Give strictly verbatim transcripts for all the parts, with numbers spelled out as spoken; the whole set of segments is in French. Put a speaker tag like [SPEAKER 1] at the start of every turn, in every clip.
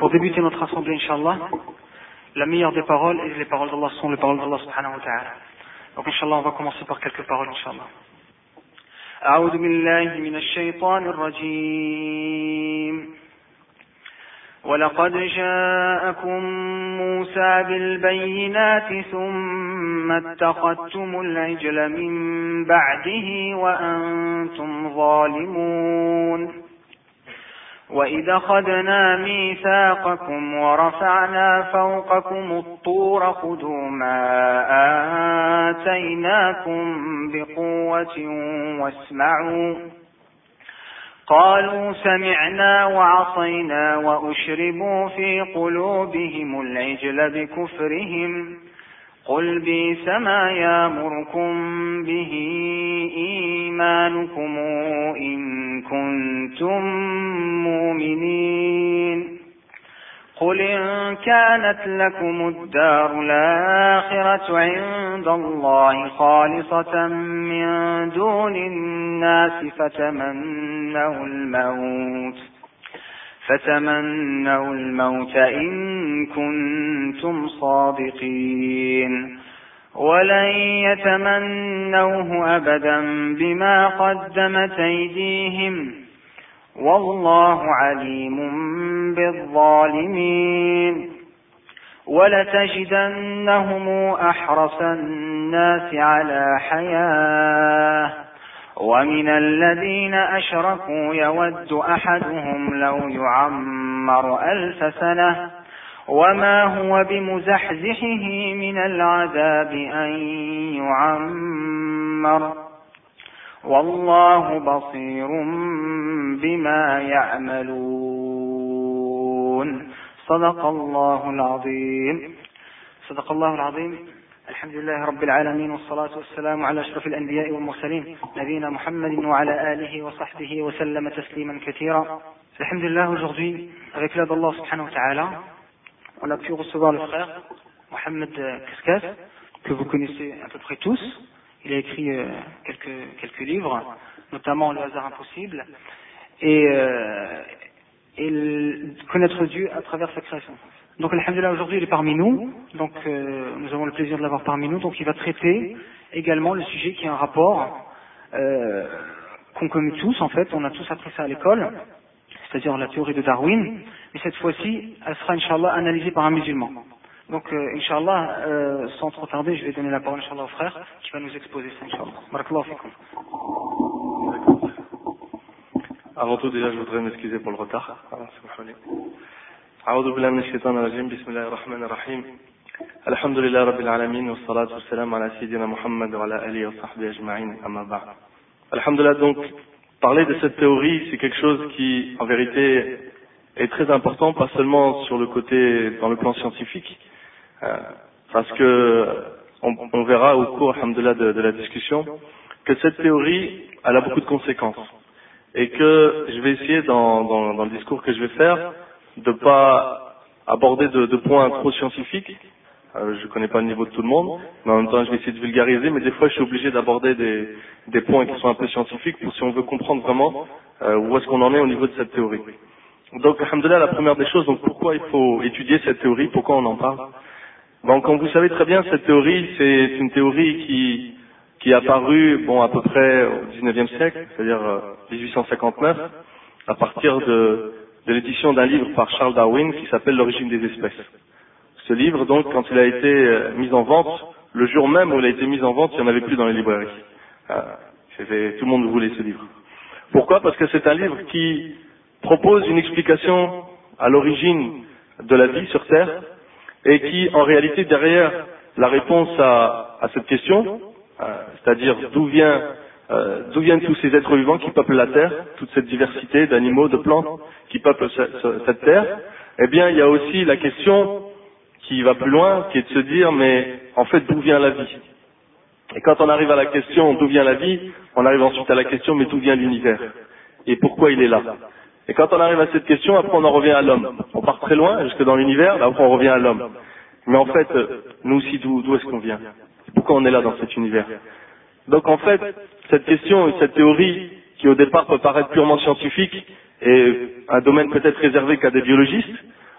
[SPEAKER 1] pour débuter notre assemblée, Inch'Allah, la meilleure des paroles et les paroles d'Allah sont les paroles d'Allah subhanahu wa ta'ala. Donc Inch'Allah, on va commencer par quelques paroles, Inch'Allah. أعوذ بالله من الشيطان الرجيم ولقد جاءكم موسى بالبينات ثم اتخذتم العجل من بعده وأنتم ظالمون وإذ أخذنا ميثاقكم ورفعنا فوقكم الطور خذوا ما آتيناكم بقوة واسمعوا قالوا سمعنا وعصينا وأشربوا في قلوبهم العجل بكفرهم قل بئس ما يأمركم به إيمانكم إن كنتم مؤمنين قل إن كانت لكم الدار الآخرة عند الله خالصة من دون الناس فتمنوا الموت فتمنوا الموت إن كنتم صادقين ولن يتمنوه أبدا بما قدمت أيديهم والله عليم بالظالمين ولتجدنهم أحرص الناس على حياة ومن الذين أشركوا يود أحدهم لو يعمر ألف سنة وما هو بمزحزحه من العذاب أن يعمر والله بصير بما يعملون صدق الله العظيم صدق الله العظيم الحمد لله رب العالمين والصلاة والسلام على أشرف الأنبياء والمرسلين نبينا محمد وعلى آله وصحبه وسلم تسليما كثيرا. Alhamdulillah, aujourd'hui, avec l'aide d'Allah subhanahu wa ta'ala, on a pu recevoir le frère Mohamed Kaskas, que vous connaissez à peu près tous. Il a écrit euh, quelques, quelques livres, notamment Le hasard impossible, et, euh, et le, connaître Dieu à travers sa création. Donc, alhamdulillah, aujourd'hui, il est parmi nous. Donc, euh, nous avons le plaisir de l'avoir parmi nous. Donc, il va traiter également le sujet qui a un rapport euh, qu'on connaît tous, en fait. On a tous appris ça à l'école, c'est-à-dire la théorie de Darwin. Mais cette fois-ci, elle sera, Inch'Allah, analysée par un musulman. Donc, euh, Inch'Allah, euh, sans trop tarder, je vais donner la parole, Inch'Allah, au frère qui va nous exposer ça, Inch'Allah. Barakallahu fikum.
[SPEAKER 2] Avant tout, déjà, je voudrais m'excuser pour le retard. أعوذ بالله من الشيطان الرجيم بسم الله الرحمن الرحيم الحمد لله رب العالمين والصلاة والسلام على سيدنا محمد وعلى آله وصحبه أجمعين أما بعد. Alhamdulillah, donc, parler de cette théorie, c'est quelque chose qui, en vérité, est très important, pas seulement sur le côté, dans le plan scientifique, euh, parce que on, on verra au cours, alhamdulillah, de, de la discussion, que cette théorie, elle a beaucoup de conséquences. Et que je vais essayer, dans, dans, dans le discours que je vais faire, de ne pas aborder de, de points trop scientifiques. Euh, je ne connais pas le niveau de tout le monde, mais en même temps je vais essayer de vulgariser, mais des fois je suis obligé d'aborder des, des points qui sont un peu scientifiques pour si on veut comprendre vraiment euh, où est-ce qu'on en est au niveau de cette théorie. Donc, alhamdoulilah, la première des choses, donc pourquoi il faut étudier cette théorie, pourquoi on en parle? Donc, comme vous savez très bien, cette théorie, c'est une théorie qui, qui est apparue, bon, à peu près au dix-neuvième siècle, c'est-à-dire euh, dix-huit cent cinquante-neuf, à partir de de l'édition d'un livre par Charles Darwin qui s'appelle L'origine des espèces. Ce livre, donc, quand il a été euh, mis en vente, le jour même où il a été mis en vente, il n'y en avait plus dans les librairies. Euh, c'était, tout le monde voulait ce livre. Pourquoi? Parce que c'est un livre qui propose une explication à l'origine de la vie sur Terre et qui, en réalité, derrière la réponse à, à cette question, euh, c'est-à-dire d'où vient Euh, d'où viennent tous ces êtres vivants qui peuplent la Terre, toute cette diversité d'animaux, de plantes qui peuplent ce, ce, cette Terre, eh bien il y a aussi la question qui va plus loin, qui est de se dire mais en fait d'où vient la vie? Et quand on arrive à la question d'où vient la vie, on arrive ensuite à la question mais d'où vient l'univers? Et pourquoi il est là? Et quand on arrive à cette question, après on en revient à l'homme. On part très loin, jusque dans l'univers, là après on revient à l'homme. Mais en fait, nous aussi d'où, d'où est-ce qu'on vient? Pourquoi on est là dans cet univers? Donc en fait, cette question et cette théorie, qui au départ peut paraître purement scientifique, et un domaine peut-être réservé qu'à des biologistes,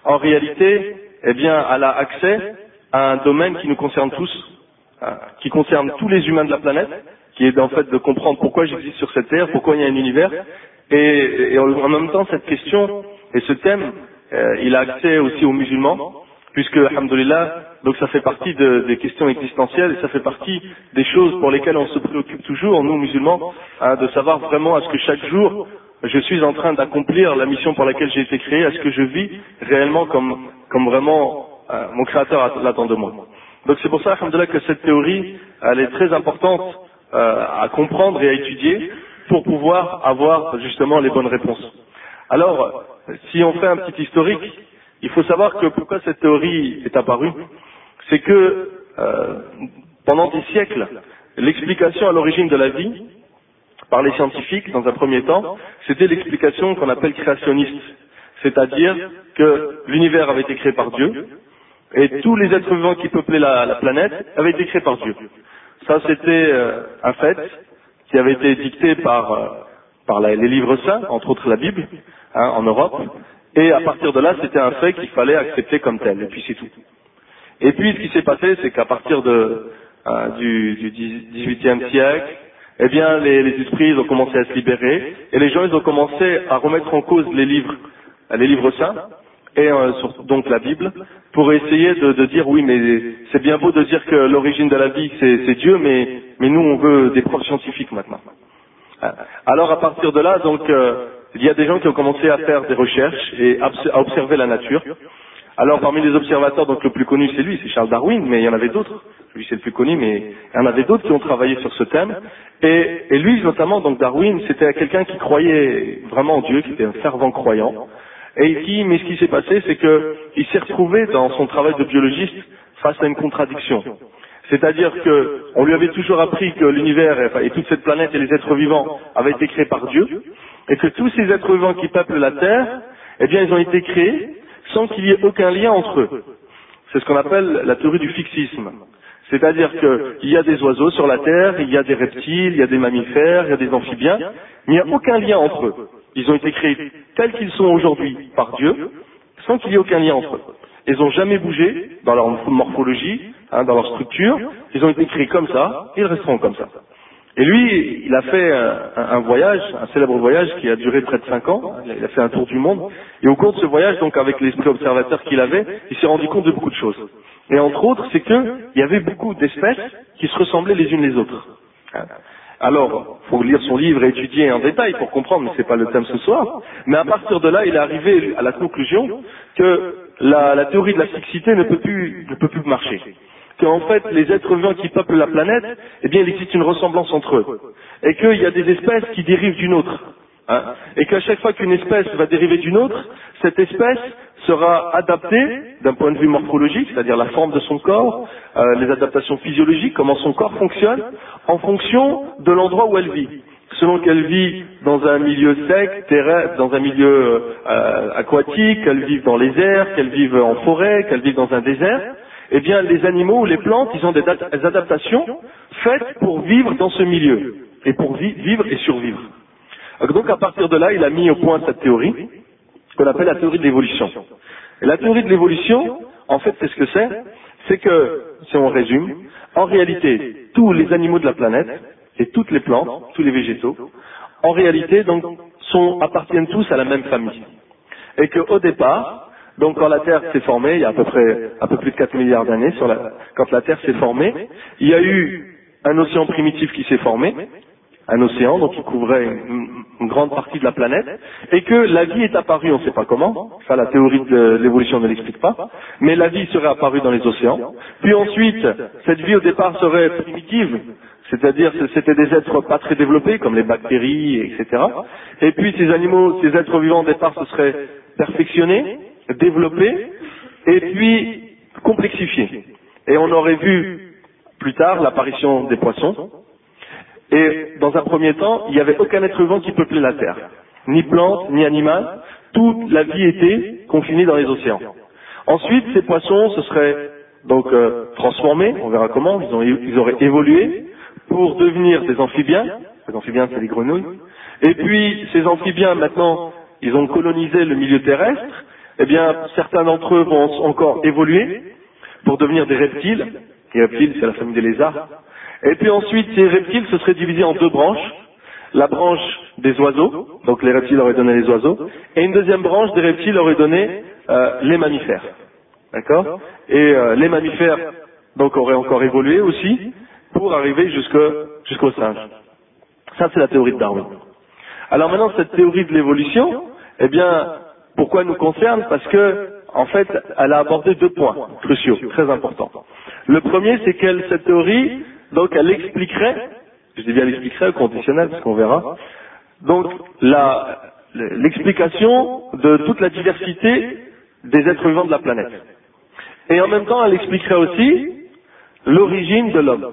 [SPEAKER 2] en réalité, eh bien, elle a accès à un domaine qui nous concerne tous, hein, qui concerne tous les humains de la planète, qui est en fait de comprendre pourquoi j'existe sur cette terre, pourquoi il y a un univers, et, et en même temps cette question et ce thème, euh, il a accès aussi aux musulmans, puisque, alhamdoulilah, donc ça fait partie de, des questions existentielles, et ça fait partie des choses pour lesquelles on se préoccupe toujours, nous musulmans, hein, de savoir vraiment est-ce que chaque jour, je suis en train d'accomplir la mission pour laquelle j'ai été créé, est-ce que je vis réellement comme, comme vraiment euh, mon Créateur l'attend de moi. Donc c'est pour ça, alhamdoulilah, que cette théorie, elle est très importante euh, à comprendre et à étudier pour pouvoir avoir justement les bonnes réponses. Alors, si on fait un petit historique, il faut savoir que pourquoi cette théorie est apparue, c'est que euh, pendant des siècles, l'explication à l'origine de la vie, par les scientifiques, dans un premier temps, c'était l'explication qu'on appelle créationniste, c'est-à-dire que l'univers avait été créé par Dieu, et tous les êtres vivants qui peuplaient la, la planète avaient été créés par Dieu. Ça, c'était euh, un fait qui avait été dicté par, euh, par la, les livres saints, entre autres la Bible, hein, en Europe, et à partir de là, c'était un fait qu'il fallait accepter comme tel, et puis c'est tout. Et puis, ce qui s'est passé, c'est qu'à partir de, euh, du, du dix-huitième siècle, eh bien, les, les esprits ils ont commencé à se libérer, et les gens ils ont commencé à remettre en cause les livres, les livres saints, et euh, sur, donc la Bible, pour essayer de, de dire oui, mais c'est bien beau de dire que l'origine de la vie c'est Dieu, mais, mais nous on veut des preuves scientifiques maintenant. Alors à partir de là, donc euh, il y a des gens qui ont commencé à faire des recherches et à observer la nature. Alors parmi les observateurs, donc le plus connu c'est lui, c'est Charles Darwin, mais il y en avait d'autres. Lui c'est le plus connu, mais il y en avait d'autres qui ont travaillé sur ce thème. Et, et lui notamment, donc Darwin, c'était quelqu'un qui croyait vraiment en Dieu, qui était un fervent croyant. Et qui, mais ce qui s'est passé, c'est qu'il s'est retrouvé dans son travail de biologiste face à une contradiction. C'est-à-dire que on lui avait toujours appris que l'univers et toute cette planète et les êtres vivants avaient été créés par Dieu, et que tous ces êtres vivants qui peuplent la Terre, eh bien, ils ont été créés sans qu'il y ait aucun lien entre eux. C'est ce qu'on appelle la théorie du fixisme. C'est-à-dire qu'il y a des oiseaux sur la Terre, il y a des reptiles, il y a des mammifères, il y a des amphibiens, mais il n'y a aucun lien entre eux. Ils ont été créés tels qu'ils sont aujourd'hui par Dieu, sans qu'il y ait aucun lien entre eux. Ils n'ont jamais bougé dans leur morphologie, hein, dans leur structure, ils ont été créés comme ça, et ils resteront comme ça. Et lui, il a fait un, un voyage, un célèbre voyage qui a duré près de cinq ans, il a fait un tour du monde, et au cours de ce voyage, donc avec l'esprit observateur qu'il avait, il s'est rendu compte de beaucoup de choses. Et entre autres, c'est qu'il y avait beaucoup d'espèces qui se ressemblaient les unes les autres. Alors, il faut lire son livre et étudier en détail pour comprendre, mais ce n'est pas le thème ce soir. Mais à partir de là, il est arrivé à la conclusion que la, la théorie de la fixité ne peut plus, ne peut plus marcher. Qu'en fait, les êtres vivants qui peuplent la planète, eh bien, il existe une ressemblance entre eux. Et qu'il y a des espèces qui dérivent d'une autre. Hein, et qu'à chaque fois qu'une espèce va dériver d'une autre, cette espèce sera adaptée d'un point de vue morphologique, c'est-à-dire la forme de son corps, euh, les adaptations physiologiques, comment son corps fonctionne, en fonction de l'endroit où elle vit. Selon qu'elle vit dans un milieu sec, terrestre, dans un milieu euh, aquatique, qu'elle vive dans les airs, qu'elle vive en forêt, qu'elle vive dans un désert, eh bien les animaux ou les plantes, ils ont des, des adaptations faites pour vivre dans ce milieu, et pour vi- vivre et survivre. Donc à partir de là, il a mis au point cette théorie, qu'on appelle la théorie de l'évolution. Et la théorie de l'évolution, en fait, c'est ce que c'est, c'est que, si on résume, en réalité, tous les animaux de la planète, et toutes les plantes, tous les végétaux, en réalité, donc, sont, appartiennent tous à la même famille. Et qu'au départ, donc quand la Terre s'est formée, il y a à peu près, un peu plus de quatre milliards d'années, sur la, quand la Terre s'est formée, il y a eu un océan primitif qui s'est formé, un océan, donc qui couvrait une, une grande partie de la planète, et que la vie est apparue, on ne sait pas comment, ça la théorie de l'évolution ne l'explique pas, mais la vie serait apparue dans les océans, puis ensuite, cette vie au départ serait primitive, c'est-à-dire c'était des êtres pas très développés, comme les bactéries, et cetera, et puis ces animaux, ces êtres vivants au départ se seraient perfectionnés, développés, et puis complexifiés. Et on aurait vu plus tard l'apparition des poissons. Et dans un premier temps, il n'y avait aucun être vivant qui peuplait la Terre. Ni plante, ni animal. Toute la vie était confinée dans les océans. Ensuite, ces poissons se seraient donc euh, transformés, on verra comment, ils, ont, ils auraient évolué pour devenir des amphibiens. Les amphibiens, c'est les grenouilles. Et puis, ces amphibiens, maintenant, ils ont colonisé le milieu terrestre.
[SPEAKER 3] eh bien, certains d'entre eux vont encore évoluer pour devenir des reptiles. Les reptiles, c'est la famille des lézards. Et puis ensuite, ces reptiles se seraient divisés en deux branches. La branche des oiseaux, donc les reptiles auraient donné les oiseaux, et une deuxième branche des reptiles aurait donné euh, les mammifères. D'accord? Et euh, les mammifères, donc, auraient encore évolué aussi pour arriver jusque, jusqu'aux singes. Ça, c'est la théorie de Darwin. Alors maintenant, cette théorie de l'évolution, eh bien, pourquoi elle nous concerne? Parce que, en fait, elle a abordé deux points cruciaux, très importants. Le premier, c'est qu'elle, cette théorie, donc, elle expliquerait, je dis bien elle expliquerait au conditionnel, parce qu'on verra, donc, la, l'explication de toute la diversité des êtres vivants de la planète. Et en même temps, elle expliquerait aussi l'origine de l'homme.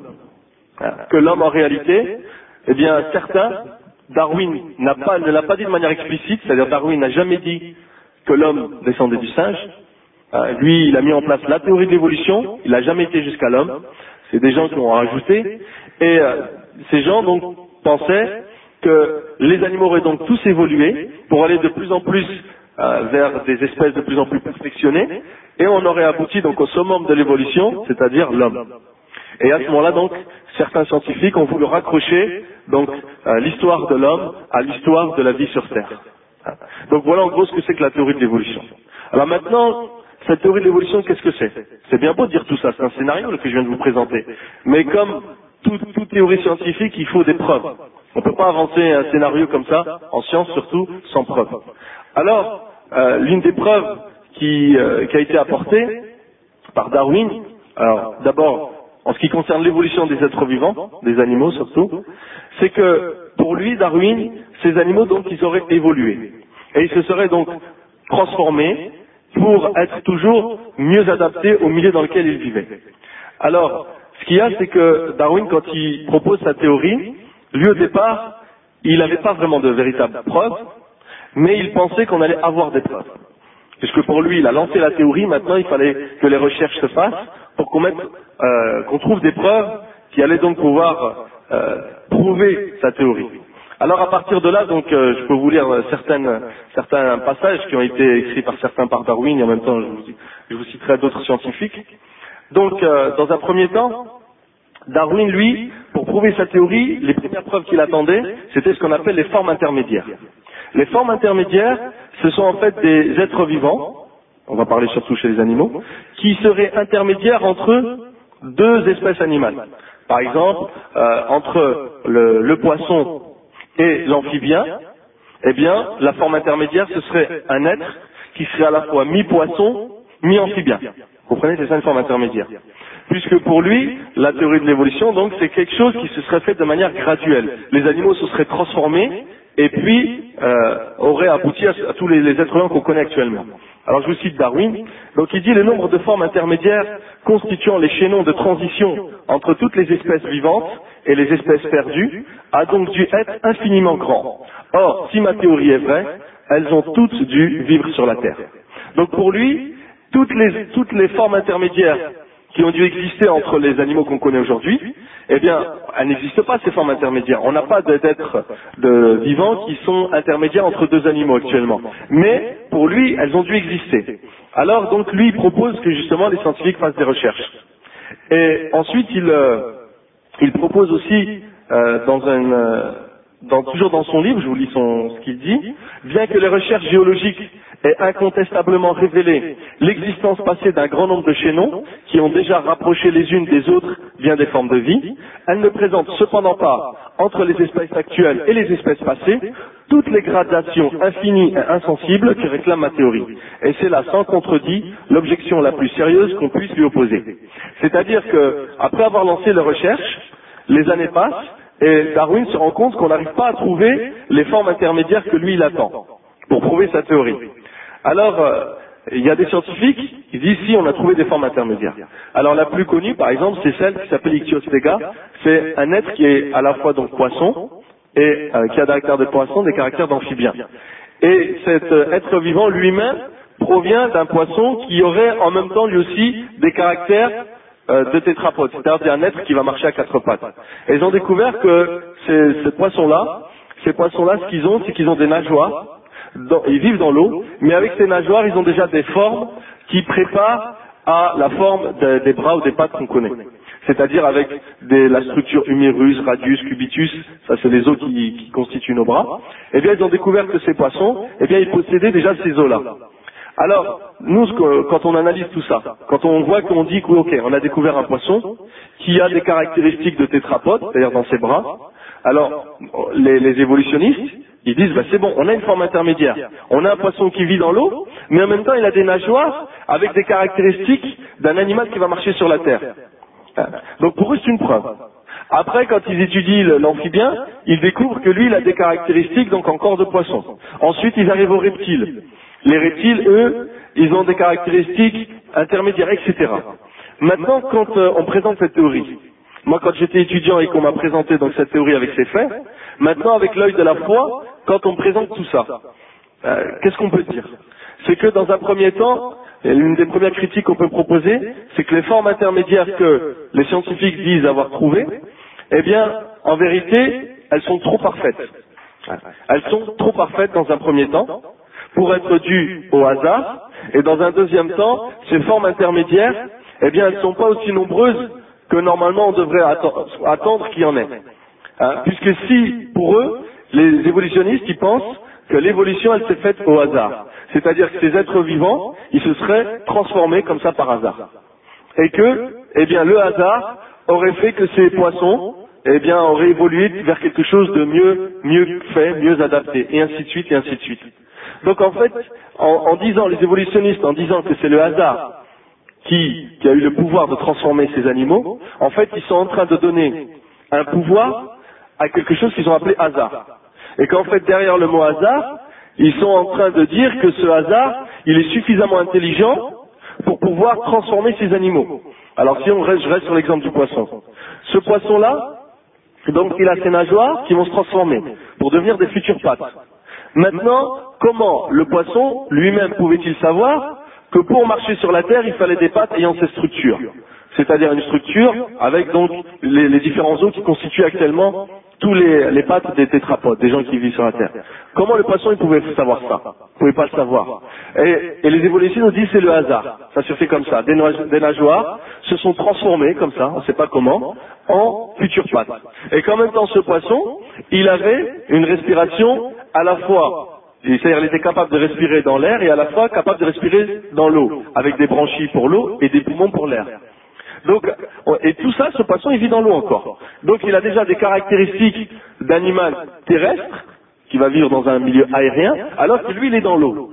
[SPEAKER 3] Que l'homme, en réalité, eh bien, certains, Darwin n'a pas, ne l'a pas dit de manière explicite, c'est-à-dire Darwin n'a jamais dit que l'homme descendait du singe. Euh, lui, il a mis en place la théorie de l'évolution, il n'a jamais été jusqu'à l'homme. C'est des gens qui l'ont rajouté. Et euh, ces gens, donc, pensaient que les animaux auraient donc tous évolué pour aller de plus en plus euh, vers des espèces de plus en plus perfectionnées, et on aurait abouti donc au summum de l'évolution, c'est-à-dire l'homme. Et à ce moment-là, donc, certains scientifiques ont voulu raccrocher donc euh, l'histoire de l'homme à l'histoire de la vie sur Terre. Donc voilà en gros ce que c'est que la théorie de l'évolution. Alors maintenant, cette théorie de l'évolution, qu'est-ce que c'est? C'est bien beau de dire tout ça, c'est un scénario que je viens de vous présenter. Mais comme toute, toute théorie scientifique, il faut des preuves. On ne peut pas avancer un scénario comme ça, en science surtout, sans preuves. Alors, euh, l'une des preuves qui, euh, qui a été apportée par Darwin, alors d'abord, en ce qui concerne l'évolution des êtres vivants, des animaux surtout, c'est que pour lui, Darwin, ces animaux, donc, ils auraient évolué. Et ils se seraient donc transformés pour être toujours mieux adaptés au milieu dans lequel ils vivaient. Alors, ce qu'il y a, c'est que Darwin, quand il propose sa théorie, lui au départ, il n'avait pas vraiment de véritables preuves, mais il pensait qu'on allait avoir des preuves. Puisque pour lui, il a lancé la théorie, maintenant il fallait que les recherches se fassent pour qu'on mette, euh, qu'on trouve des preuves qui allaient donc pouvoir euh, prouver sa théorie. Alors à partir de là, donc, euh, je peux vous lire certaines, certains passages qui ont été écrits par certains par Darwin, et en même temps je vous, je vous citerai d'autres scientifiques. Donc, euh, dans un premier temps, Darwin, lui, pour prouver sa théorie, les premières preuves qu'il attendait, c'était ce qu'on appelle les formes intermédiaires. Les formes intermédiaires, ce sont en fait des êtres vivants, on va parler surtout chez les animaux, qui seraient intermédiaires entre deux espèces animales. Par exemple, euh, entre le, le poisson et l'amphibien, eh bien, la forme intermédiaire, ce serait un être qui serait à la fois mi-poisson, mi-amphibien. Vous comprenez, c'est ça une forme intermédiaire. Puisque pour lui, la théorie de l'évolution, donc, c'est quelque chose qui se serait fait de manière graduelle. Les animaux se seraient transformés et puis euh, auraient abouti à, à tous les, les êtres humains qu'on connaît actuellement. Alors je vous cite Darwin. Donc il dit le nombre de formes intermédiaires constituant les chaînons de transition entre toutes les espèces vivantes et les espèces perdues a donc dû être infiniment grand. Or, si ma théorie est vraie, elles ont toutes dû vivre sur la Terre. Donc pour lui, toutes les, toutes les formes intermédiaires qui ont dû exister entre les animaux qu'on connaît aujourd'hui, eh bien, elles n'existent pas, ces formes intermédiaires. On n'a pas d'êtres de vivants qui sont intermédiaires entre deux animaux actuellement. Mais, pour lui, elles ont dû exister. Alors, donc, lui, il propose que, justement, les scientifiques fassent des recherches. Et ensuite, il, euh, il propose aussi, euh, dans un... Euh, Dans, toujours dans son livre, je vous lis son, ce qu'il dit, bien que les recherches géologiques aient incontestablement révélé l'existence passée d'un grand nombre de chaînons qui ont déjà rapproché les unes des autres bien des formes de vie, elles ne présentent cependant pas, entre les espèces actuelles et les espèces passées, toutes les gradations infinies et insensibles que réclame ma théorie. Et c'est là, sans contredit, l'objection la plus sérieuse qu'on puisse lui opposer. C'est-à-dire que, après avoir lancé les recherches, les années passent, et Darwin se rend compte qu'on n'arrive pas à trouver les formes intermédiaires que lui il attend pour prouver sa théorie. Alors, euh, il y a des scientifiques qui disent si on a trouvé des formes intermédiaires. Alors la plus connue, par exemple, c'est celle qui s'appelle Ichthyostega. C'est un être qui est à la fois donc poisson et euh, qui a des caractères de poisson, des caractères d'amphibien. Et cet euh, être vivant lui-même provient d'un poisson qui aurait en même temps lui aussi des caractères de tétrapode, c'est-à-dire un être qui va marcher à quatre pattes. Et ils ont découvert que ces, ces poissons-là, ces poissons-là, ce qu'ils ont, c'est qu'ils ont des nageoires, dans, ils vivent dans l'eau, mais avec ces nageoires, ils ont déjà des formes qui préparent à la forme de, des bras ou des pattes qu'on connaît. C'est-à-dire avec des, la structure humérus, radius, cubitus, ça c'est les os qui, qui constituent nos bras. Eh bien, ils ont découvert que ces poissons, eh bien, ils possédaient déjà ces os-là. Alors, nous, quand on analyse tout ça, quand on voit qu'on dit que, ok, on a découvert un poisson qui a des caractéristiques de tétrapode, c'est-à-dire dans ses bras, alors, les, les évolutionnistes, ils disent, bah, c'est bon, on a une forme intermédiaire. On a un poisson qui vit dans l'eau, mais en même temps, il a des nageoires avec des caractéristiques d'un animal qui va marcher sur la terre. Donc pour eux, c'est une preuve. Après, quand ils étudient l'amphibien, ils découvrent que lui, il a des caractéristiques donc en corps de poisson. Ensuite, ils arrivent aux reptiles. Les reptiles, eux, ils ont des caractéristiques intermédiaires, et cetera. Maintenant, quand euh, on présente cette théorie, moi, quand j'étais étudiant et qu'on m'a présenté donc cette théorie avec ses faits, maintenant, avec l'œil de la foi, quand on présente tout ça, euh, qu'est-ce qu'on peut dire? C'est que dans un premier temps, et l'une des premières critiques qu'on peut proposer, c'est que les formes intermédiaires que les scientifiques disent avoir trouvées, eh bien, en vérité, elles sont trop parfaites. Elles sont trop parfaites dans un premier temps, pour être dues au hasard, et dans un deuxième temps, ces formes intermédiaires, eh bien, elles ne sont pas aussi nombreuses que normalement on devrait attendre qu'il y en ait. Hein, puisque si, pour eux, les évolutionnistes, ils pensent que l'évolution, elle s'est faite au hasard. C'est-à-dire que ces êtres vivants, ils se seraient transformés comme ça par hasard. Et que, eh bien, le hasard aurait fait que ces poissons, eh bien, auraient évolué vers quelque chose de mieux, mieux fait, mieux adapté, et ainsi de suite, et ainsi de suite. Donc en fait, en, en disant, les évolutionnistes, en disant que c'est le hasard qui, qui a eu le pouvoir de transformer ces animaux, en fait, ils sont en train de donner un pouvoir à quelque chose qu'ils ont appelé hasard. Et qu'en fait, derrière le mot hasard, ils sont en train de dire que ce hasard, il est suffisamment intelligent pour pouvoir transformer ces animaux. Alors si on reste, je reste sur l'exemple du poisson. Ce poisson-là, donc il a ses nageoires qui vont se transformer pour devenir des futures pattes. Maintenant, comment le poisson lui-même pouvait-il savoir que pour marcher sur la terre, il fallait des pattes ayant ces structures? C'est-à-dire une structure avec donc les, les différents os qui constituent actuellement tous les, les pattes des tétrapodes, des gens qui vivent sur la terre. Comment le poisson il pouvait savoir ça? Il ne pouvait pas le savoir. Et, et les évolutionnistes nous disent c'est le hasard. Ça se fait comme ça. Des, des nageoires se sont transformées comme ça, on ne sait pas comment, en futures pattes. Et qu'en même temps ce poisson, il avait une respiration à la fois, c'est-à-dire il était capable de respirer dans l'air et à la fois capable de respirer dans l'eau, avec des branchies pour l'eau et des poumons pour l'air. Donc, et tout ça, ce poisson, il vit dans l'eau encore. Donc, il a déjà des caractéristiques d'animal terrestre, qui va vivre dans un milieu aérien, alors que lui, il est dans l'eau.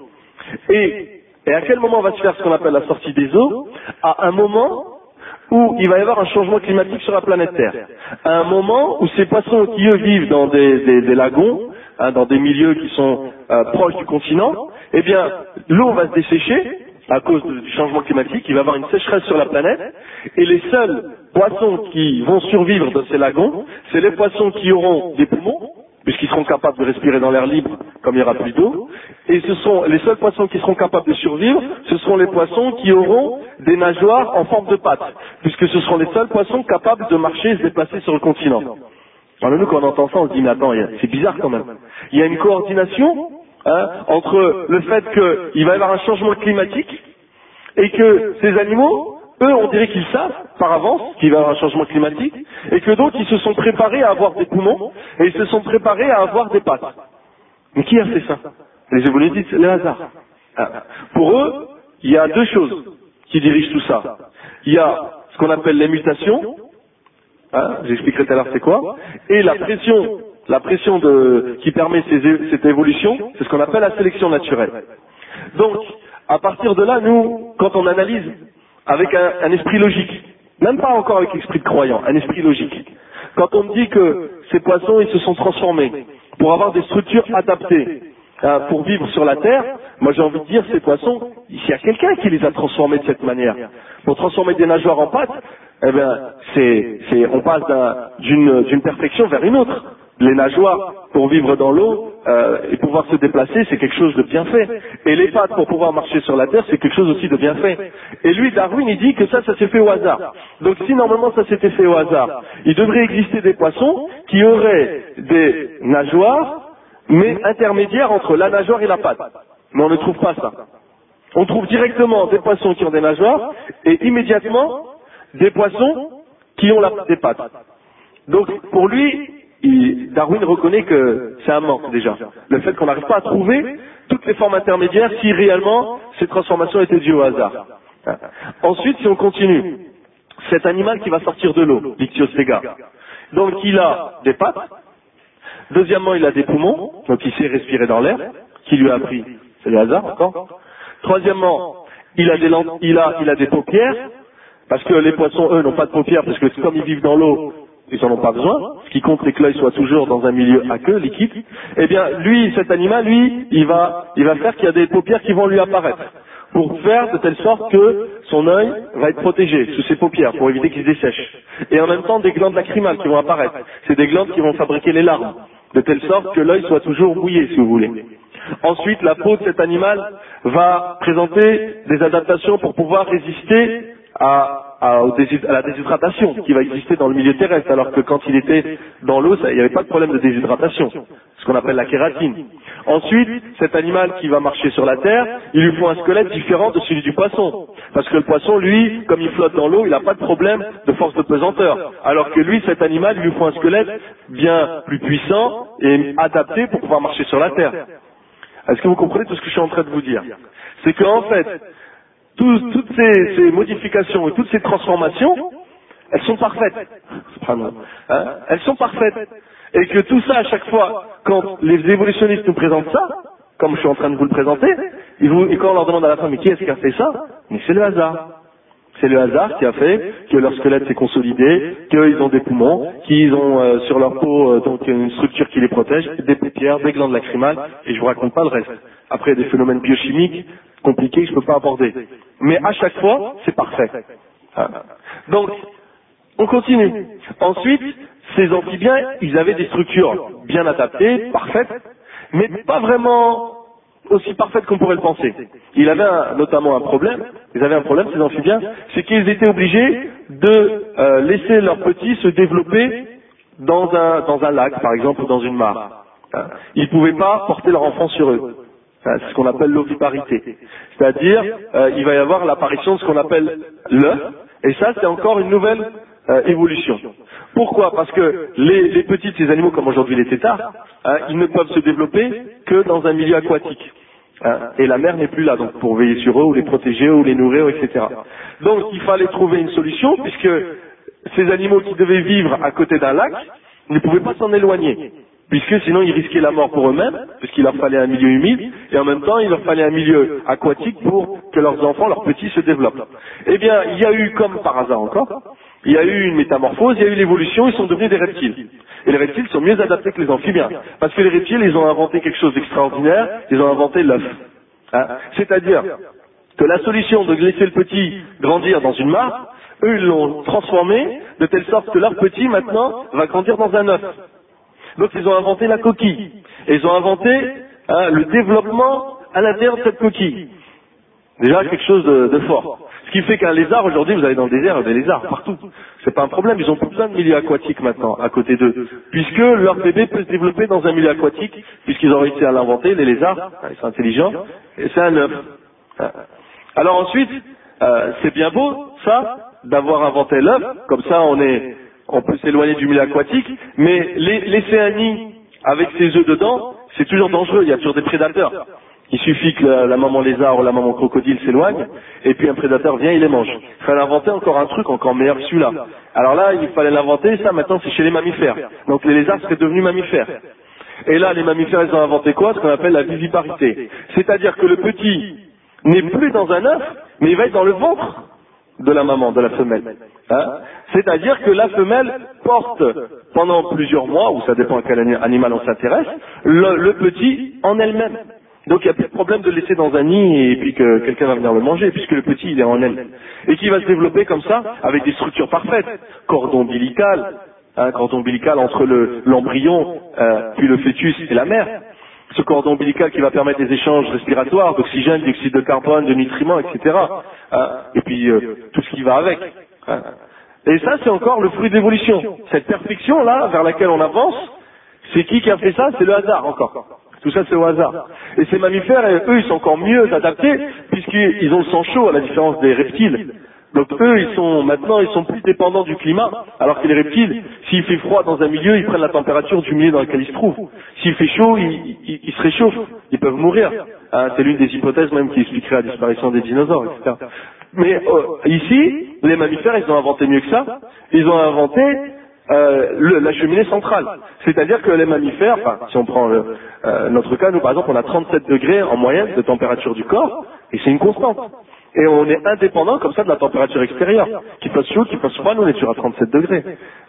[SPEAKER 3] Et, et à quel moment va se faire ce qu'on appelle la sortie des eaux? À un moment où il va y avoir un changement climatique sur la planète Terre. À un moment où ces poissons qui, eux, vivent dans des, des, des lagons, hein, dans des milieux qui sont euh, proches du continent, eh bien, l'eau va se dessécher, à cause du changement climatique, il va y avoir une sécheresse sur la planète, et les seuls poissons qui vont survivre dans ces lagons, c'est les poissons qui auront des poumons, puisqu'ils seront capables de respirer dans l'air libre, comme il n'y aura plus d'eau, et ce sont les seuls poissons qui seront capables de survivre, ce seront les poissons qui auront des nageoires en forme de pattes, puisque ce seront les seuls poissons capables de marcher et se déplacer sur le continent. Alors nous, quand on entend ça, on se dit, mais attends, c'est bizarre quand même. Il y a une coordination Hein, entre le fait qu'il va y avoir un changement climatique et que ces animaux, eux, on dirait qu'ils savent par avance qu'il va y avoir un changement climatique et que donc ils se sont préparés à avoir des poumons et ils se sont préparés à avoir des pattes. Mais qui a fait ça? Les évolutionnistes, c'est le hasard. Hein. Pour eux, il y a deux choses qui dirigent tout ça. Il y a ce qu'on appelle les mutations, hein, j'expliquerai tout à l'heure c'est quoi, et la pression La pression de, qui permet ces, cette évolution, c'est ce qu'on appelle la sélection naturelle. Donc, à partir de là, nous, quand on analyse avec un, un esprit logique, même pas encore avec l'esprit de croyant, un esprit logique, quand on dit que ces poissons, ils se sont transformés pour avoir des structures adaptées hein, pour vivre sur la Terre, moi j'ai envie de dire, ces poissons, il y a quelqu'un qui les a transformés de cette manière. Pour transformer des nageoires en pattes, eh bien, c'est, c'est, on passe d'une, d'une perfection vers une autre. Les nageoires, pour vivre dans l'eau euh, et pouvoir se déplacer, c'est quelque chose de bien fait. Et les pattes, pour pouvoir marcher sur la terre, c'est quelque chose aussi de bien fait. Et lui, Darwin, il dit que ça, ça s'est fait au hasard. Donc si normalement ça s'était fait au hasard, il devrait exister des poissons qui auraient des nageoires mais intermédiaire entre la nageoire et la patte. Mais on ne trouve pas ça. On trouve directement des poissons qui ont des nageoires et immédiatement des poissons qui ont la, des pattes. Donc pour lui, il, Darwin reconnaît que c'est un manque déjà. Le fait qu'on n'arrive pas à trouver toutes les formes intermédiaires si réellement ces transformations étaient dues au hasard. Ensuite, si on continue, cet animal qui va sortir de l'eau, l'Ichthyostega, donc il a des pattes. Deuxièmement, il a des poumons, donc il sait respirer dans l'air. Qui lui a appris? C'est le hasard encore. Troisièmement, il a des lent- il a, il a des paupières, parce que les poissons, eux, n'ont pas de paupières, parce que comme ils vivent dans l'eau, ils n'en ont pas besoin. Ce qui compte, c'est que l'œil soit toujours dans un milieu aqueux, liquide. Eh bien, lui, cet animal, lui, il va, il va faire qu'il y a des paupières qui vont lui apparaître, pour faire de telle sorte que son œil va être protégé sous ses paupières, pour éviter qu'il se dessèche. Et en même temps, des glandes lacrymales qui vont apparaître. C'est des glandes qui vont fabriquer les larmes, de telle sorte que l'œil soit toujours mouillé, si vous voulez. Ensuite, la peau de cet animal va présenter des adaptations pour pouvoir résister à, à, au déshyd- à la déshydratation qui va exister dans le milieu terrestre, alors que quand il était dans l'eau, ça- il n'y avait pas de problème de déshydratation, ce qu'on appelle la kératine. Ensuite, cet animal qui va marcher sur la terre, il lui faut un squelette différent de celui du poisson. Parce que le poisson, lui, comme il flotte dans l'eau, il n'a pas de problème de force de pesanteur. Alors que lui, cet animal, il lui faut un squelette bien plus puissant et adapté pour pouvoir marcher sur la terre. Est-ce que vous comprenez tout ce que je suis en train de vous dire? C'est qu'en fait, tout- toutes ces, ces modifications et toutes ces transformations, elles sont parfaites. Subhanallah. Hein? Elles sont parfaites. Et que tout ça, à chaque fois, quand les évolutionnistes nous présentent ça, comme je suis en train de vous le présenter, ils vous, et quand on leur demande à la fin, mais qui est-ce qui a fait ça? Mais c'est le hasard. C'est le hasard qui a fait que leur squelette s'est consolidé, qu'ils ont des poumons, qu'ils ont euh, sur leur peau euh, donc une structure qui les protège, des paupières, des glandes lacrymales, et je vous raconte pas le reste. Après, il y a des phénomènes biochimiques compliqués que je peux pas aborder. Mais à chaque fois, c'est parfait. Hein. Donc, on continue. Ensuite, ces amphibiens, ils avaient des structures bien adaptées, parfaites, mais pas vraiment aussi parfaites qu'on pourrait le penser. Il avait un, notamment un problème, ils avaient un problème, ces amphibiens, c'est qu'ils étaient obligés de euh, laisser leurs petits se développer dans un, dans un lac, par exemple, ou dans une mare. Hein. Ils ne pouvaient pas porter leur enfant sur eux. Hein, c'est ce qu'on appelle l'oviparité. C'est-à-dire, euh, il va y avoir l'apparition de ce qu'on appelle l'œuf, et ça, c'est encore une nouvelle euh, évolution. Pourquoi? Parce que les, les petits, ces animaux comme aujourd'hui les têtards, hein, ils ne peuvent se développer que dans un milieu aquatique. Hein, et la mer n'est plus là, donc pour veiller sur eux, ou les protéger, ou les nourrir, et cetera. Donc il fallait trouver une solution, puisque ces animaux qui devaient vivre à côté d'un lac ne pouvaient pas s'en éloigner, puisque sinon ils risquaient la mort pour eux-mêmes, puisqu'il leur fallait un milieu humide, et en même temps il leur fallait un milieu aquatique pour que leurs enfants, leurs petits se développent. Eh bien, il y a eu, comme par hasard encore, il y a eu une métamorphose, il y a eu l'évolution, ils sont devenus des reptiles. Et les reptiles sont mieux adaptés que les amphibiens. Parce que les reptiles, ils ont inventé quelque chose d'extraordinaire, ils ont inventé l'œuf. Hein. C'est-à-dire que la solution de laisser le petit grandir dans une mare, eux, ils l'ont transformé de telle sorte que leur petit, maintenant, va grandir dans un œuf. Donc ils ont inventé la coquille. Et ils ont inventé hein, le développement à l'intérieur de cette coquille. Déjà quelque chose de, de fort. Ce qui fait qu'un lézard, aujourd'hui, vous allez dans le désert, il y a des lézards partout. C'est pas un problème, ils ont plus besoin de milieu aquatique maintenant, à côté d'eux. Puisque leur bébé peut se développer dans un milieu aquatique, puisqu'ils ont réussi à l'inventer, les lézards, ils sont intelligents, et c'est un œuf. Alors ensuite, euh, c'est bien beau, ça, d'avoir inventé l'œuf, comme ça on est, on peut s'éloigner du milieu aquatique, mais les, laisser un nid avec ses œufs dedans, c'est toujours dangereux, il y a toujours des prédateurs. Il suffit que la, la maman lézard ou la maman crocodile s'éloigne, et puis un prédateur vient, il les mange. Il fallait inventer encore un truc encore meilleur que celui-là. Alors là, il fallait l'inventer, ça maintenant c'est chez les mammifères. Donc les lézards seraient devenus mammifères. Et là, les mammifères, ils ont inventé quoi? Ce qu'on appelle la viviparité. C'est-à-dire que le petit n'est plus dans un œuf, mais il va être dans le ventre de la maman, de la femelle. Hein? C'est-à-dire que la femelle porte pendant plusieurs mois, ou ça dépend à quel animal on s'intéresse, le, le petit en elle-même. Donc il n'y a plus de problème de le laisser dans un nid et puis que quelqu'un va venir le manger, puisque le petit il est en elle. Et qui va se développer comme ça, avec des structures parfaites, cordon ombilical, hein, cordon ombilical entre le, l'embryon, euh, puis le fœtus et la mère. Ce cordon ombilical qui va permettre des échanges respiratoires, d'oxygène, d'oxyde de carbone, de nutriments, et cetera. Hein, et puis euh, tout ce qui va avec. Hein. Et ça c'est encore le fruit de l'évolution. Cette perfection là, vers laquelle on avance, C'est qui qui a fait ça? C'est le hasard encore. Tout ça c'est au hasard. Et ces mammifères, eux, ils sont encore mieux adaptés puisqu'ils ont le sang chaud à la différence des reptiles. Donc eux, ils sont maintenant, ils sont plus dépendants du climat, alors que les reptiles, s'il fait froid dans un milieu, ils prennent la température du milieu dans lequel ils se trouvent. S'il fait chaud, ils, ils, ils se réchauffent, ils peuvent mourir. Hein, c'est l'une des hypothèses même qui expliquerait la disparition des dinosaures, et cetera. Mais euh, ici, les mammifères, ils ont inventé mieux que ça. Ils ont inventé euh, le, la cheminée centrale. C'est-à-dire que les mammifères, enfin, si on prend le, euh, notre cas, nous par exemple, on a trente-sept degrés en moyenne de température du corps, et c'est une constante. Et on est indépendant comme ça de la température extérieure. Qu'il fasse chaud, qu'il fasse froid, nous on est sur à trente-sept degrés.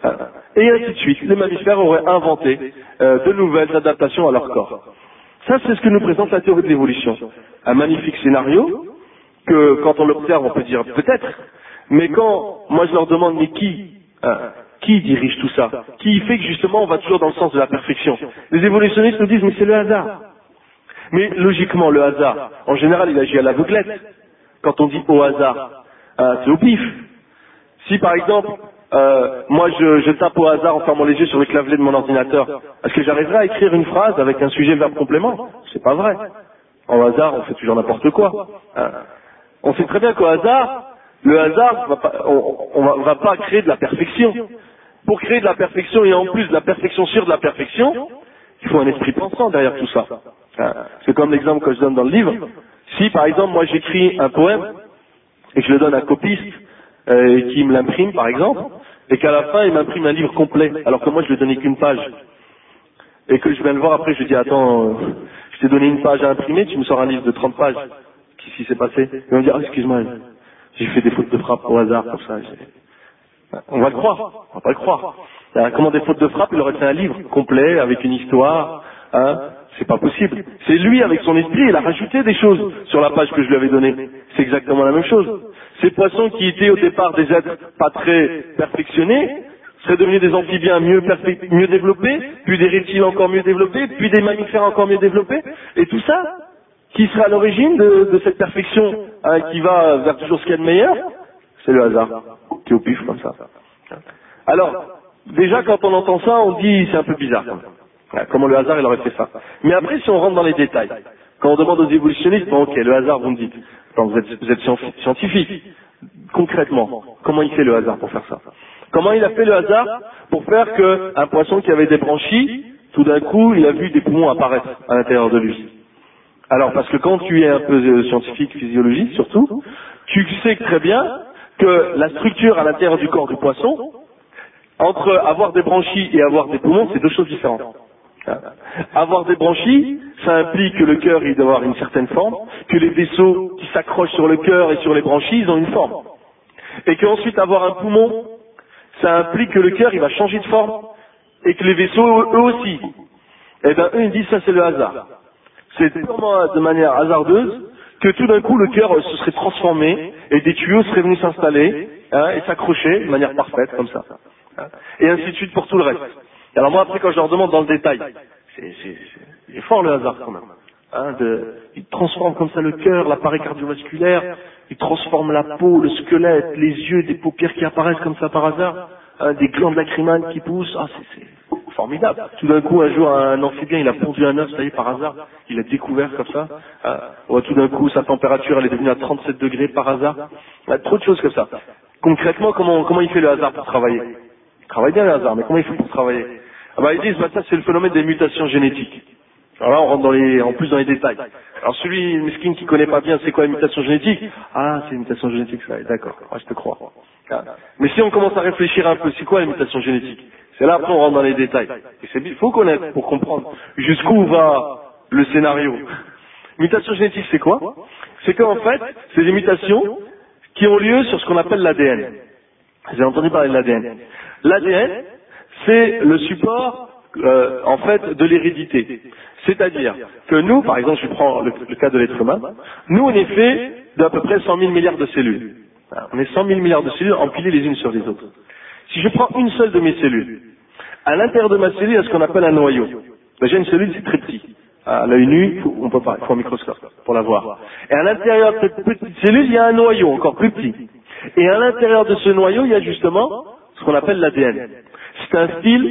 [SPEAKER 3] Et ainsi de suite. Les mammifères auraient inventé euh, de nouvelles adaptations à leur corps. Ça, c'est ce que nous présente la théorie de l'évolution. Un magnifique scénario que, quand on l'observe, on peut dire peut-être. Mais quand, moi je leur demande, mais qui hein, qui dirige tout ça? Qui fait que justement on va toujours dans le sens de la perfection? Les évolutionnistes nous disent, mais c'est le hasard. Mais logiquement, le hasard, en général, il agit à l'aveuglette. Quand on dit au hasard, euh, c'est au pif. Si par exemple, euh, moi je, je tape au hasard en fermant les yeux sur le clavier de mon ordinateur, est-ce que j'arriverai à écrire une phrase avec un sujet verbe complément? C'est pas vrai. Au hasard, on fait toujours n'importe quoi. Hein. On sait très bien qu'au hasard, le hasard, va pas, on, on va, va pas créer de la perfection. Pour créer de la perfection et en plus de la perfection sur de la perfection, il faut un esprit pensant derrière tout ça. Hein. C'est comme l'exemple que je donne dans le livre. Si par exemple moi j'écris un poème et que je le donne à un copiste euh, et qui me l'imprime par exemple, et qu'à la fin il m'imprime un livre complet, alors que moi je lui ai donné qu'une page, et que je viens le voir après, je lui dis attends, euh, je t'ai donné une page à imprimer, tu me sors un livre de trente pages, qu'est-ce qui s'est passé? Il va me dire ah, excuse-moi, j'ai fait des fautes de frappe au hasard comme ça. On va le croire, on va pas le croire. Comment des fautes de frappe, il aurait fait un livre complet avec une histoire, hein? C'est pas possible. C'est lui, avec son esprit, il a rajouté des choses sur la page que je lui avais donnée. C'est exactement la même chose. Ces poissons qui étaient au départ des êtres pas très perfectionnés, seraient devenus des amphibiens mieux, mieux développés, puis des reptiles encore mieux développés, puis des mammifères encore mieux développés. Et tout ça, qui sera à l'origine de, de cette perfection hein, qui va vers toujours ce qu'il y a de meilleur? C'est le hasard, qui est au pif comme ça. Alors, déjà quand on entend ça, on dit c'est un peu bizarre. Comment le hasard il aurait fait ça. Mais après, si on rentre dans les détails, quand on demande aux évolutionnistes, bon ok, le hasard, vous me dites, attends, vous êtes, vous êtes scientifique, concrètement, comment il fait le hasard pour faire ça? Comment il a fait le hasard pour faire qu'un poisson qui avait des branchies, tout d'un coup, il a vu des poumons apparaître à l'intérieur de lui? Alors, parce que quand tu es un peu scientifique, physiologiste surtout, tu sais très bien que la structure à l'intérieur du corps du poisson, entre avoir des branchies et avoir des poumons, c'est deux choses différentes. Avoir des branchies, ça implique que le cœur il doit avoir une certaine forme, que les vaisseaux qui s'accrochent sur le cœur et sur les branchies, ils ont une forme. Et qu'ensuite avoir un poumon, ça implique que le cœur il va changer de forme et que les vaisseaux eux aussi. Eh bien eux ils disent ça c'est le hasard. C'est purement de manière hasardeuse que tout d'un coup le cœur se serait transformé et des tuyaux seraient venus s'installer hein, et s'accrocher de manière parfaite comme ça. Et ainsi de suite pour tout le reste. Alors moi après quand je leur demande dans le détail, c'est, c'est, c'est, c'est fort le hasard quand même. Hein, de, il transforme comme ça le cœur, l'appareil cardiovasculaire, il transforme la peau, le squelette, les yeux, des paupières qui apparaissent comme ça par hasard, hein, des glandes lacrymales qui poussent, ah c'est, c'est formidable. Tout d'un coup un jour un amphibien il a pondu un œuf, ça y est par hasard, il a découvert comme ça, hein, ouais, tout d'un coup sa température elle est devenue à trente-sept degrés par hasard, hein, trop de choses comme ça. Concrètement comment, comment il fait le hasard pour travailler? Il travaille bien le hasard, mais comment il fait pour travailler? Ah bah, ils disent, bah, ça c'est le phénomène des mutations génétiques. Alors là, on rentre dans les, en plus dans les détails. Alors celui, miskin qui connaît pas bien, c'est quoi la mutation génétique? Ah, c'est une mutation génétique, ça, d'accord, ouais, je te crois. Ah. Mais si on commence à réfléchir un peu, c'est quoi la mutation génétique? C'est là, après, on rentre dans les détails. Et c'est, il faut connaître pour comprendre jusqu'où va le scénario. Mutation génétique, c'est quoi? C'est qu'en fait, c'est des mutations qui ont lieu sur ce qu'on appelle l'A D N. Vous avez entendu parler de l'A D N. L'A D N, c'est le support, euh, en fait, de l'hérédité. C'est-à-dire que nous, par exemple, je prends le, le cas de l'être humain, nous, on est fait d'à peu près cent mille milliards de cellules. Alors, on est cent mille milliards de cellules empilées les unes sur les autres. Si je prends une seule de mes cellules, à l'intérieur de ma cellule, il y a ce qu'on appelle un noyau. J'ai une cellule, c'est très petit. À l'œil nu, on peut pas, il faut un microscope pour la voir. Et à l'intérieur de cette petite cellule, il y a un noyau encore plus petit. Et à l'intérieur de ce noyau, il y a justement ce qu'on appelle l'A D N. C'est un fil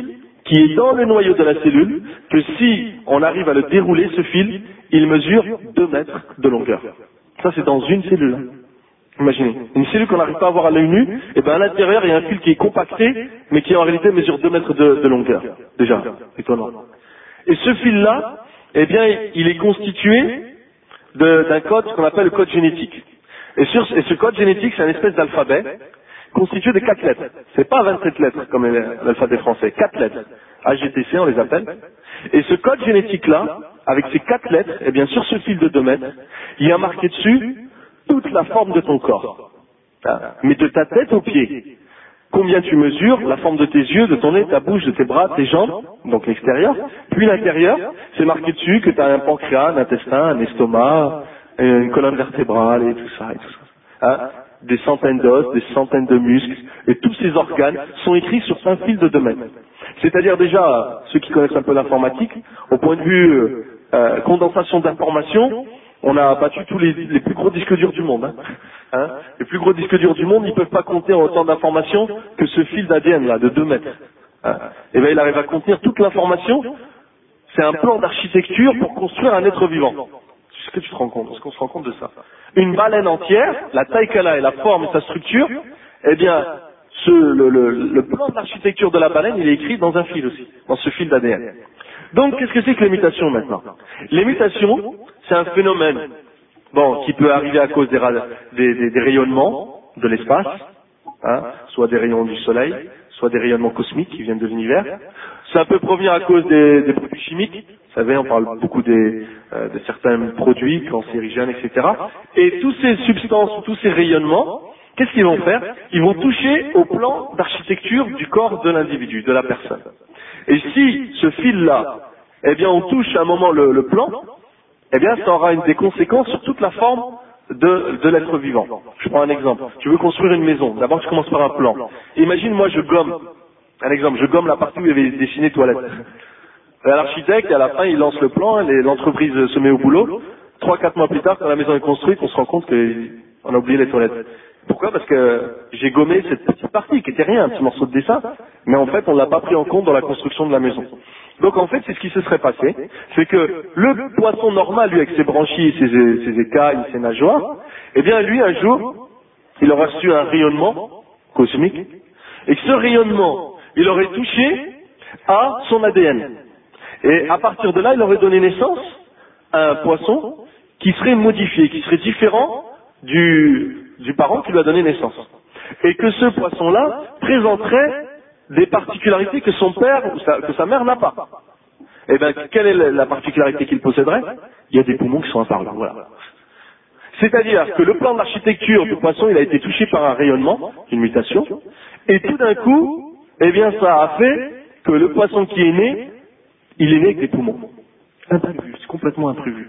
[SPEAKER 3] qui est dans le noyau de la cellule, que si on arrive à le dérouler, ce fil, il mesure deux mètres de longueur. Ça, c'est dans une cellule. Imaginez, une cellule qu'on n'arrive pas à voir à l'œil nu, et bien à l'intérieur, il y a un fil qui est compacté, mais qui en réalité mesure deux mètres de, de longueur. Déjà, étonnant. Et ce fil-là, eh bien, il est constitué de, d'un code qu'on appelle le code génétique. Et, sur, et ce code génétique, c'est une espèce d'alphabet constitué de quatre lettres. C'est pas vingt-sept lettres comme l'alphabet français, quatre lettres. A G T C, on les appelle. Et ce code génétique-là, avec ces quatre lettres, eh bien, sur ce fil de deux mètres, il y a marqué dessus toute la forme de ton corps. Hein, mais de ta tête aux pieds. Combien tu mesures, la forme de tes yeux, de ton nez, ta bouche, de tes bras, tes jambes, donc l'extérieur. Puis l'intérieur, c'est marqué dessus que tu as un pancréas, un intestin, un estomac, une colonne vertébrale et tout ça et tout ça. Hein, des centaines d'os, des centaines de muscles, et tous ces organes sont écrits sur un fil de deux mètres. C'est-à-dire déjà, ceux qui connaissent un peu l'informatique, au point de vue euh, condensation d'informations, on a battu tous les, les plus gros disques durs du monde. Hein. Hein, les plus gros disques durs du monde, ils ne peuvent pas contenir autant d'informations que ce fil d'A D N là, de deux mètres. Hein. Et bien il arrive à contenir toute l'information. C'est un plan d'architecture pour construire un être vivant. Est-ce que tu te rends compte? Est-ce qu'on se rend compte de ça? Une baleine entière, la taille qu'elle a et la forme et sa structure, eh bien, ce, le, le, le plan d'architecture de la baleine, il est écrit dans un fil aussi, dans ce fil d'A D N. Donc, qu'est-ce que c'est que les mutations maintenant? Les mutations, c'est un phénomène, bon, qui peut arriver à cause des, des, des, des rayonnements de l'espace, hein, soit des rayons du soleil, soit des rayonnements cosmiques qui viennent de l'univers. Ça peut provenir à cause des, des produits chimiques. Vous savez, on parle beaucoup des, euh, de certains produits cancérigènes, et cetera. Et toutes ces substances, tous ces rayonnements, qu'est-ce qu'ils vont faire? Ils vont toucher au plan d'architecture du corps de l'individu, de la personne. Et si ce fil-là, eh bien, on touche à un moment le, le plan, eh bien, ça aura une, des conséquences sur toute la forme de, de l'être vivant. Je prends un exemple. Tu veux construire une maison. D'abord, tu commences par un plan. Imagine, moi, je gomme. Un exemple, je gomme la partie où il y avait dessiné toilette. L'architecte, à la fin, il lance le plan, l'entreprise se met au boulot. Trois, quatre mois plus tard, quand la maison est construite, on se rend compte qu'on a oublié les toilettes. Pourquoi? Parce que j'ai gommé cette petite partie qui était rien, un petit morceau de dessin, mais en fait, on ne l'a pas pris en compte dans la construction de la maison. Donc en fait, c'est ce qui se serait passé, c'est que le poisson normal, lui, avec ses branchies, ses, ses écailles, ses nageoires, eh bien, lui, un jour, il aura reçu un rayonnement cosmique, et que ce rayonnement, il aurait touché à son A D N. Et à partir de là, il aurait donné naissance à un poisson qui serait modifié, qui serait différent du, du parent qui lui a donné naissance. Et que ce poisson-là présenterait des particularités que son père ou sa, que sa mère n'a pas. Et bien, quelle est la particularité qu'il posséderait? Il y a des poumons qui sont apparus. Voilà. C'est-à-dire que le plan d'architecture du poisson, il a été touché par un rayonnement, une mutation, et tout d'un coup, eh bien, ça a fait que le poisson qui est né, il est né avec des poumons. Imprévu, c'est complètement imprévu.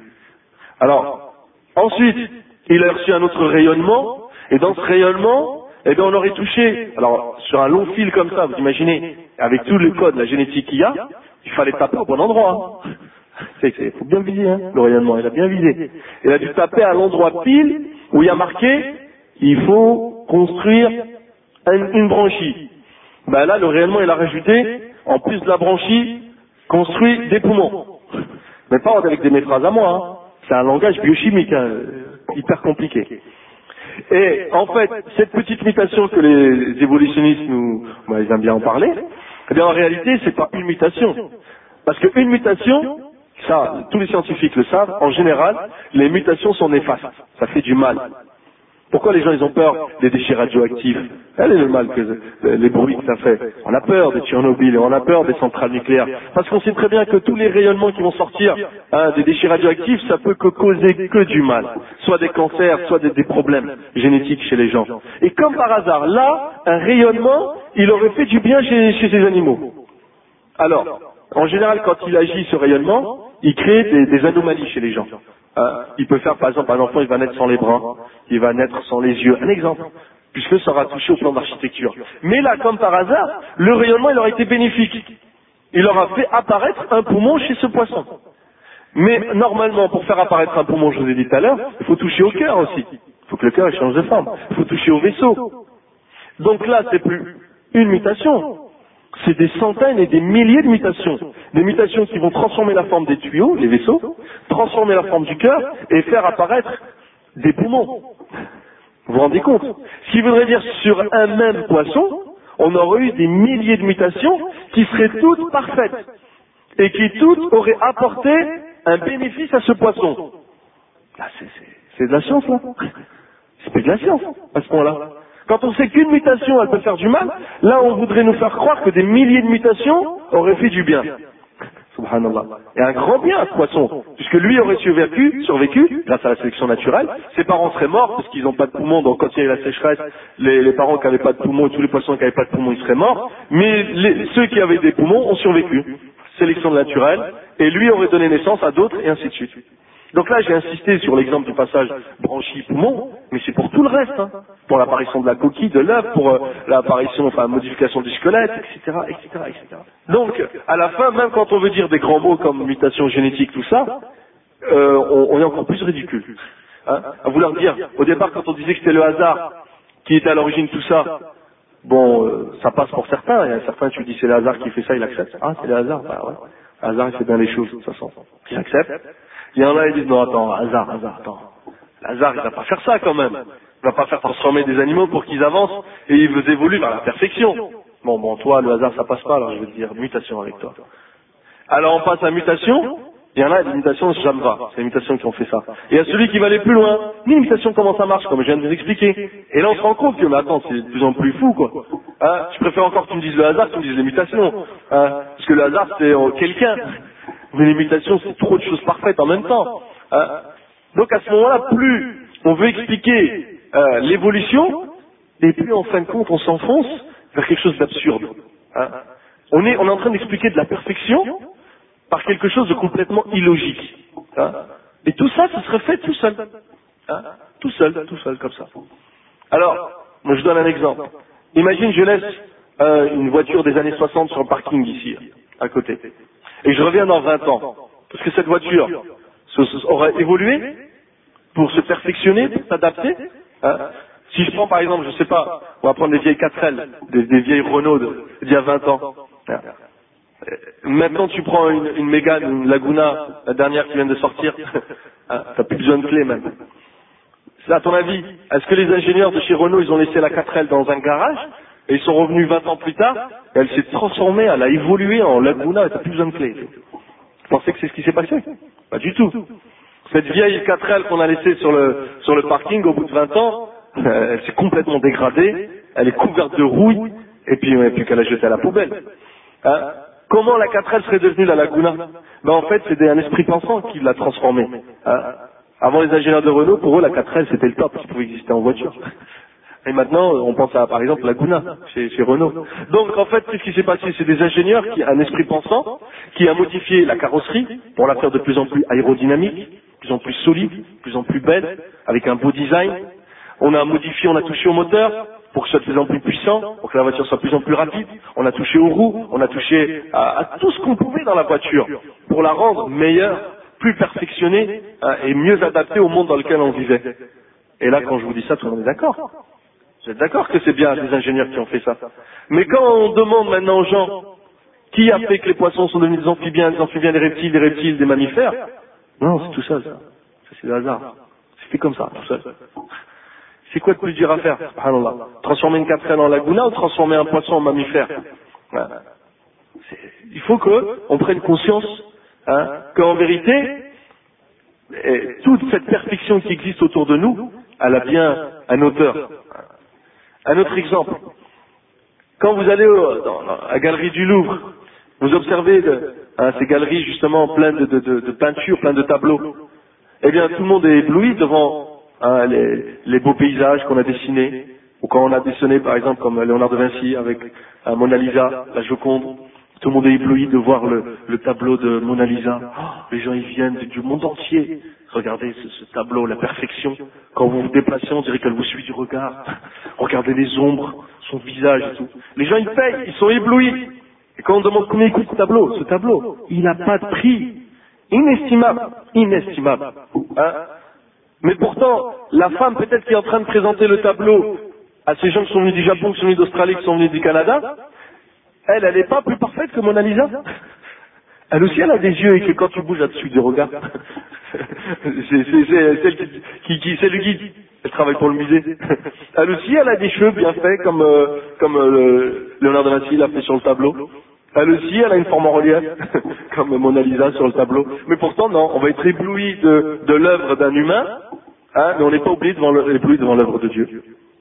[SPEAKER 3] Alors, ensuite, il a reçu un autre rayonnement, et dans ce rayonnement, eh bien, on aurait touché, alors, sur un long fil comme ça, vous imaginez, avec tout le code, la génétique qu'il y a, il fallait taper au bon endroit. Il faut bien viser, hein, le rayonnement, il a bien visé. Il a dû taper à l'endroit pile où il y a marqué, il faut construire une, une branchie. Ben là, le rayonnement, il a rajouté, en plus de la branchie, construit des poumons. Mais pas avec des méphrases à moi, hein. C'est un langage biochimique, hein, hyper compliqué. Et en fait, cette petite mutation que les évolutionnistes nous, bah, ils aiment bien en parler, eh bien en réalité, c'est pas une mutation. Parce qu'une mutation, ça, tous les scientifiques le savent, en général, les mutations sont néfastes. Ça fait du mal. Pourquoi les gens ils ont peur des déchets radioactifs? Quel est le mal que les bruits que ça fait? On a peur de Tchernobyl et on a peur des centrales nucléaires. Parce qu'on sait très bien que tous les rayonnements qui vont sortir hein, des déchets radioactifs, ça peut que causer que du mal. Soit des cancers, soit des, des problèmes génétiques chez les gens. Et comme par hasard, là, un rayonnement, il aurait fait du bien chez, chez ces animaux. Alors, en général, quand il agit ce rayonnement, il crée des, des anomalies chez les gens. Euh, il peut faire, par exemple, un enfant, il va naître sans les bras, il va naître sans les yeux. Un exemple, puisque ça aura touché au plan d'architecture. Mais là, comme par hasard, le rayonnement, il aura été bénéfique. Il aura fait apparaître un poumon chez ce poisson. Mais normalement, pour faire apparaître un poumon, je vous ai dit tout à l'heure, il faut toucher au cœur aussi. Il faut que le cœur il change de forme. Il faut toucher au vaisseau. Donc là, c'est plus une mutation. c'est des centaines et des milliers de mutations. Des mutations qui vont transformer la forme des tuyaux, les vaisseaux, transformer la forme du cœur et faire apparaître des poumons. Vous vous rendez compte? Ce qui voudrait dire sur un même poisson, on aurait eu des milliers de mutations qui seraient toutes parfaites et qui toutes auraient apporté un bénéfice à ce poisson. Là, c'est, c'est, c'est de la science, là. C'est pas de la science, à ce point-là. Quand on sait qu'une mutation, elle peut faire du mal, là, on voudrait nous faire croire que des milliers de mutations auraient fait du bien. Subhanallah. Et un grand bien à ce poisson, puisque lui aurait survécu, survécu, grâce à la sélection naturelle. Ses parents seraient morts parce qu'ils n'ont pas de poumons, donc quand il y a eu la sécheresse, les, les parents qui n'avaient pas de poumons et tous les poissons qui n'avaient pas de poumons, ils seraient morts. Mais les, ceux qui avaient des poumons ont survécu. Sélection naturelle, et lui aurait donné naissance à d'autres, et ainsi de suite. Donc là, j'ai insisté sur l'exemple du passage branchie-poumon, mais c'est pour tout le reste, hein. Pour l'apparition de la coquille, de l'œuf, pour euh, l'apparition, enfin, modification du squelette, et cetera, et cetera, et cetera. Donc, à la fin, même quand on veut dire des grands mots comme mutation génétique, tout ça, euh, on, on est encore plus ridicule. Hein, à vouloir dire, au départ, quand on disait que c'était le hasard qui était à l'origine de tout ça, bon, euh, ça passe pour certains, il y a certains, tu dis c'est le hasard qui fait ça, il accepte. Ah, c'est le hasard, bah ouais. Le hasard, il fait bien les choses, de toute façon. Il accepte. Il y en a qui disent, non, attends, hasard, hasard, attends. Hasard, il va pas faire ça quand même. Il va pas faire transformer des animaux pour qu'ils avancent et ils évoluent vers la perfection. Bon, bon, toi, le hasard, ça passe pas, alors je vais te dire mutation avec toi. Alors on passe à mutation. Il y en a des mutations, ça me va. C'est les mutations qui ont fait ça. Et il y a celui qui va aller plus loin. Ni une mutation, comment ça marche, comme je viens de vous expliquer. Et là, on se rend compte que, mais attends, c'est de plus en plus fou, quoi. Hein, je préfère encore que tu me dises le hasard que tu me dises les mutations. Hein, parce que le hasard, c'est euh, quelqu'un. Mais les mutations, c'est trop de choses parfaites en même temps. Hein. Donc à ce moment-là, plus on veut expliquer euh, l'évolution, et plus en fin de compte, on s'enfonce vers quelque chose d'absurde. Hein. On est, on est en train d'expliquer de la perfection par quelque chose de complètement illogique. Hein. Et tout ça, ce serait fait tout seul. Hein. Tout seul, tout seul, comme ça. Alors, moi je donne un exemple. Imagine, je laisse euh, une voiture des années soixante sur le parking ici, à côté. Et je reviens dans vingt ans. Parce que cette voiture se, se, aura évolué pour se perfectionner, pour s'adapter. Hein. Si je prends par exemple, je sais pas, on va prendre des vieilles quatre L, des, des vieilles Renault d'il y a vingt ans. Hein. Maintenant tu prends une, une Mégane, une Laguna, la dernière qui vient de sortir, hein, t'as plus besoin de clé même. À ton avis, est-ce que les ingénieurs de chez Renault, ils ont laissé la quatre L dans un garage et ils sont revenus vingt ans plus tard et elle s'est transformée, elle a évolué en Laguna et t'as plus besoin de clé. Vous pensez que c'est ce qui s'est passé? Pas du tout. Cette vieille quatre L qu'on a laissée sur le, sur le parking au bout de vingt ans, euh, elle s'est complètement dégradée, elle est couverte de rouille et puis, et puis qu'elle a jeté à la poubelle. Hein? Comment la quatre L serait devenue la Laguna? Ben en fait, c'est un esprit pensant qui l'a transformée. Hein? Avant les ingénieurs de Renault, pour eux, la quatre L c'était le top, qui pouvait exister en voiture. Et maintenant, on pense à, par exemple, Laguna, chez, chez Renault. Donc, en fait, qu'est-ce qui s'est passé? C'est des ingénieurs qui, un esprit pensant, qui a modifié la carrosserie pour la faire de plus en plus aérodynamique, de plus en plus solide, de plus en plus belle, avec un beau design. On a modifié, on a touché au moteur pour que ce soit de plus en plus puissant, pour que la voiture soit de plus en plus rapide. On a touché aux roues, on a touché à, à tout ce qu'on pouvait dans la voiture pour la rendre meilleure, plus perfectionnée hein, et mieux adaptée au monde dans lequel on vivait. Et là, quand je vous dis ça, tout le monde est d'accord. Vous êtes d'accord que c'est bien des ingénieurs qui ont fait ça. Mais quand on demande maintenant aux gens qui a fait que les poissons sont devenus des amphibiens, des amphibiens, des reptiles, des reptiles, des mammifères, non, c'est tout seul. Ça, ça c'est le hasard. C'est fait comme ça, tout seul. C'est quoi de plus dur à faire, subhanallah? Transformer une quatre L en Laguna ou transformer un poisson en mammifère? Ouais. Il faut qu'on prenne conscience hein, qu'en vérité, et toute cette perfection qui existe autour de nous, elle a bien un auteur. Un autre exemple. Quand vous allez au, dans la galerie du Louvre, vous observez de, hein, ces galeries justement pleines de, de, de, de peintures, pleines de tableaux. Eh bien, tout le monde est ébloui devant hein, les, les beaux paysages qu'on a dessinés, ou quand on a dessiné par exemple comme Léonard de Vinci avec hein, Mona Lisa, la Joconde. Tout le monde est ébloui de voir le, le tableau de Mona Lisa. Oh, les gens ils viennent du monde entier. Regardez ce, ce tableau, la perfection. Quand vous vous déplacez, on dirait qu'elle vous suit du regard. Regardez les ombres, son visage et tout. Les gens ils payent, ils sont éblouis. Et quand on demande combien il coûte ce tableau, ce tableau, il n'a pas de prix. Inestimable, inestimable. Hein? Mais pourtant, la femme peut-être qui est en train de présenter le tableau à ces gens qui sont venus du Japon, qui sont venus d'Australie, qui sont venus du Canada, elle, elle n'est pas plus parfaite que Mona Lisa? Elle aussi, elle a des yeux et que quand tu bouges là-dessus du regard, c'est celle qui, qui, qui c'est le guide. Elle travaille pour le musée. Elle aussi, elle a des cheveux bien faits comme euh, comme euh, Léonard de Vinci l'a fait sur le tableau. Elle aussi, elle a une forme en relief, comme Mona Lisa sur le tableau. Mais pourtant, non, on va être ébloui de, de l'œuvre d'un humain, hein, mais on n'est pas oublié devant le, ébloui devant l'œuvre de Dieu.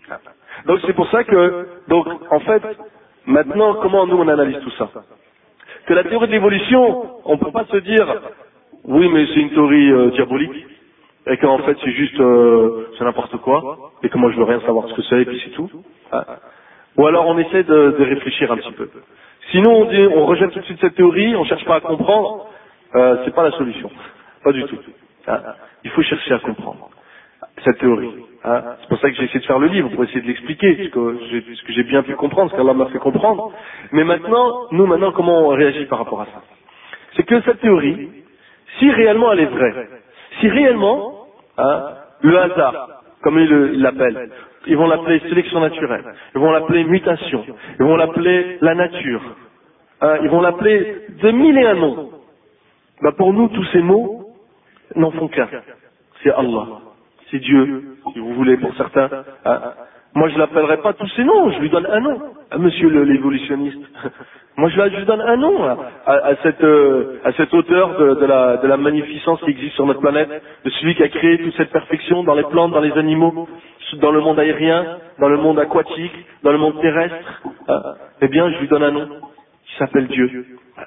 [SPEAKER 3] Donc c'est pour ça que, donc en fait, maintenant, comment nous on analyse tout ça? Que la théorie de l'évolution, on ne peut pas se dire, oui, mais c'est une théorie euh, diabolique, et qu'en fait c'est juste, euh, c'est n'importe quoi, et que moi je veux rien savoir ce que c'est, et puis c'est tout. Hein. Ou alors on essaie de, de réfléchir un petit peu. Sinon on dit, on rejette tout de suite cette théorie, on cherche pas à comprendre, euh, c'est pas la solution, pas du tout. Hein. Il faut chercher à comprendre cette théorie. Hein. C'est pour ça que j'ai essayé de faire le livre, pour essayer de l'expliquer, ce que j'ai, ce que j'ai bien pu comprendre, ce qu'Allah m'a fait comprendre. Mais maintenant, nous maintenant, comment on réagit par rapport à ça? C'est que cette théorie, si réellement elle est vraie, si réellement, hein, le hasard, comme ils l'appellent, ils vont l'appeler sélection naturelle, ils vont l'appeler mutation, ils vont l'appeler la nature, hein, ils vont l'appeler de mille et un noms. Ben pour nous, tous ces mots n'en font qu'un. C'est Allah. C'est Dieu, si vous voulez, pour certains. Hein. Moi, je l'appellerai pas tous ces noms, je lui donne un nom, à monsieur le, l'évolutionniste. Moi, je, je lui donne un nom à, à, à, cette, euh, à cet auteur de, de, la, de la magnificence qui existe sur notre planète, de celui qui a créé toute cette perfection dans les plantes, dans les animaux, dans le monde aérien, dans le monde aquatique, dans le monde terrestre. Hein. Eh bien, je lui donne un nom, qui s'appelle Dieu.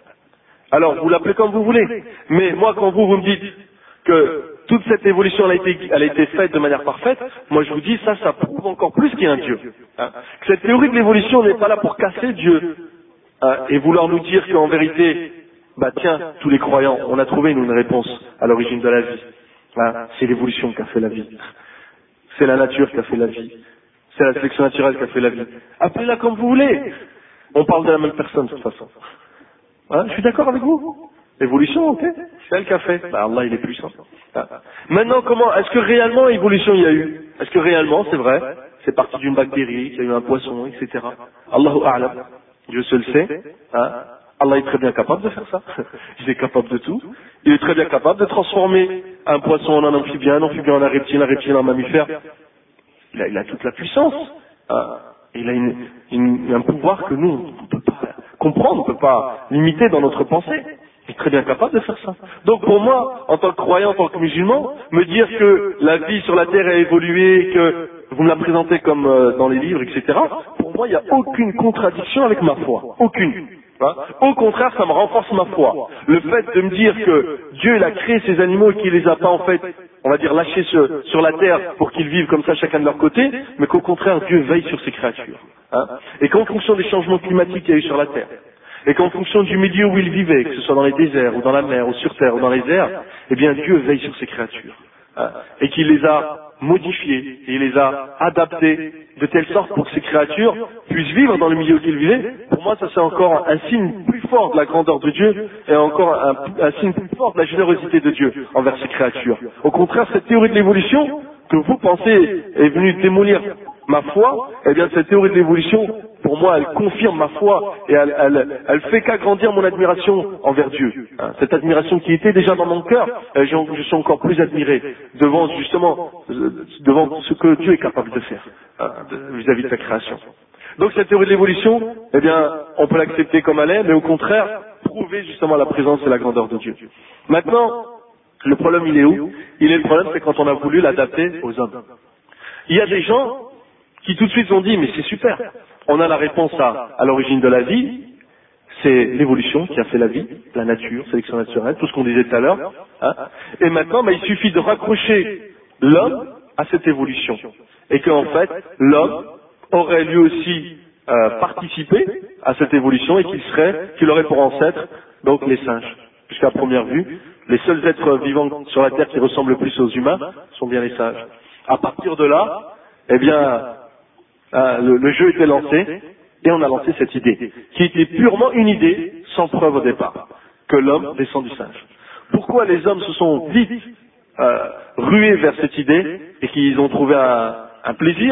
[SPEAKER 3] Alors, vous l'appelez comme vous voulez, mais moi, quand vous, vous me dites que toute cette évolution elle a, été, elle a été faite de manière parfaite, moi je vous dis ça, ça prouve encore plus qu'il y a un Dieu. Hein. Cette théorie de l'évolution n'est pas là pour casser Dieu hein, et vouloir nous dire qu'en vérité, bah tiens, tous les croyants, on a trouvé nous, une réponse à l'origine de la vie. Hein. C'est l'évolution qui a fait la vie. C'est la nature qui a fait la vie. C'est la sélection naturelle qui a fait la vie. Appelez-la comme vous voulez. On parle de la même personne de toute façon. Hein, je suis d'accord avec vous. Évolution, ok, c'est elle qui a fait. Bah, Allah, il est puissant. Ah. Maintenant, comment, est-ce que réellement évolution il y a eu? Est-ce que réellement, c'est vrai, c'est parti d'une bactérie, qu'il y a eu un poisson, et cetera. Allahu A'lam. Dieu seul sait. Hein. Allah est très bien capable de faire ça. Il est capable de tout. Il est très bien capable de transformer un poisson en un amphibien, un amphibien en un reptile, un reptile en mammifère. Il a, il a toute la puissance. Hein. Il a une, une, un pouvoir que nous, on ne peut pas comprendre, on ne peut pas limiter dans notre pensée. Il est très bien capable de faire ça. Donc pour moi, en tant que croyant, en tant que musulman, me dire que la vie sur la terre a évolué, que vous me la présentez comme euh, dans les livres, et cetera, pour moi, il n'y a aucune contradiction avec ma foi. Aucune. Hein. Au contraire, ça me renforce ma foi. Le fait de me dire que Dieu il a créé ces animaux et qu'il les a pas en fait, on va dire, lâchés sur, sur la terre pour qu'ils vivent comme ça chacun de leur côté, mais qu'au contraire, Dieu veille sur ses créatures. Hein. Et qu'en fonction des changements climatiques qu'il y a eu sur la terre, et qu'en fonction du milieu où il vivait, que ce soit dans les déserts, ou dans la mer, ou sur terre, ou dans les airs, eh bien Dieu veille sur ses créatures. Hein, et qu'il les a modifiées, et il les a adaptées, de telle sorte pour que ces créatures puissent vivre dans le milieu qu'ils vivaient. Pour moi, ça c'est encore un signe plus fort de la grandeur de Dieu, et encore un, un signe plus fort de la générosité de Dieu envers ses créatures. Au contraire, cette théorie de l'évolution, que vous pensez est venue démolir ma foi, eh bien cette théorie de l'évolution, pour moi, elle confirme ma foi et elle, elle, elle fait qu'agrandir mon admiration envers Dieu. Hein, cette admiration qui était déjà dans mon cœur, euh, je suis encore plus admiré devant justement devant ce que Dieu est capable de faire hein, vis-à-vis de sa création. Donc cette théorie de l'évolution, eh bien, on peut l'accepter comme elle est, mais au contraire, prouver justement la présence et la grandeur de Dieu. Maintenant, le problème il est où? Il est le problème, c'est quand on a voulu l'adapter aux hommes. Il y a des gens qui tout de suite ont dit, mais c'est super, on a la réponse à, à l'origine de la vie, c'est l'évolution qui a fait la vie, la nature, sélection naturelle, tout ce qu'on disait tout à l'heure. Hein. Et maintenant, bah, il suffit de raccrocher l'homme à cette évolution. Et qu'en fait, l'homme aurait lui aussi euh, participé à cette évolution et qu'il serait, qu'il aurait pour ancêtre donc les singes. Puisqu'à première vue, les seuls êtres vivants sur la terre qui ressemblent le plus aux humains sont bien les singes. À partir de là, eh bien, euh, le, le jeu était lancé et on a lancé cette idée, qui était purement une idée, sans preuve au départ, que l'homme descend du singe. Pourquoi les hommes se sont vite euh, rués vers cette idée et qu'ils ont trouvé un, un plaisir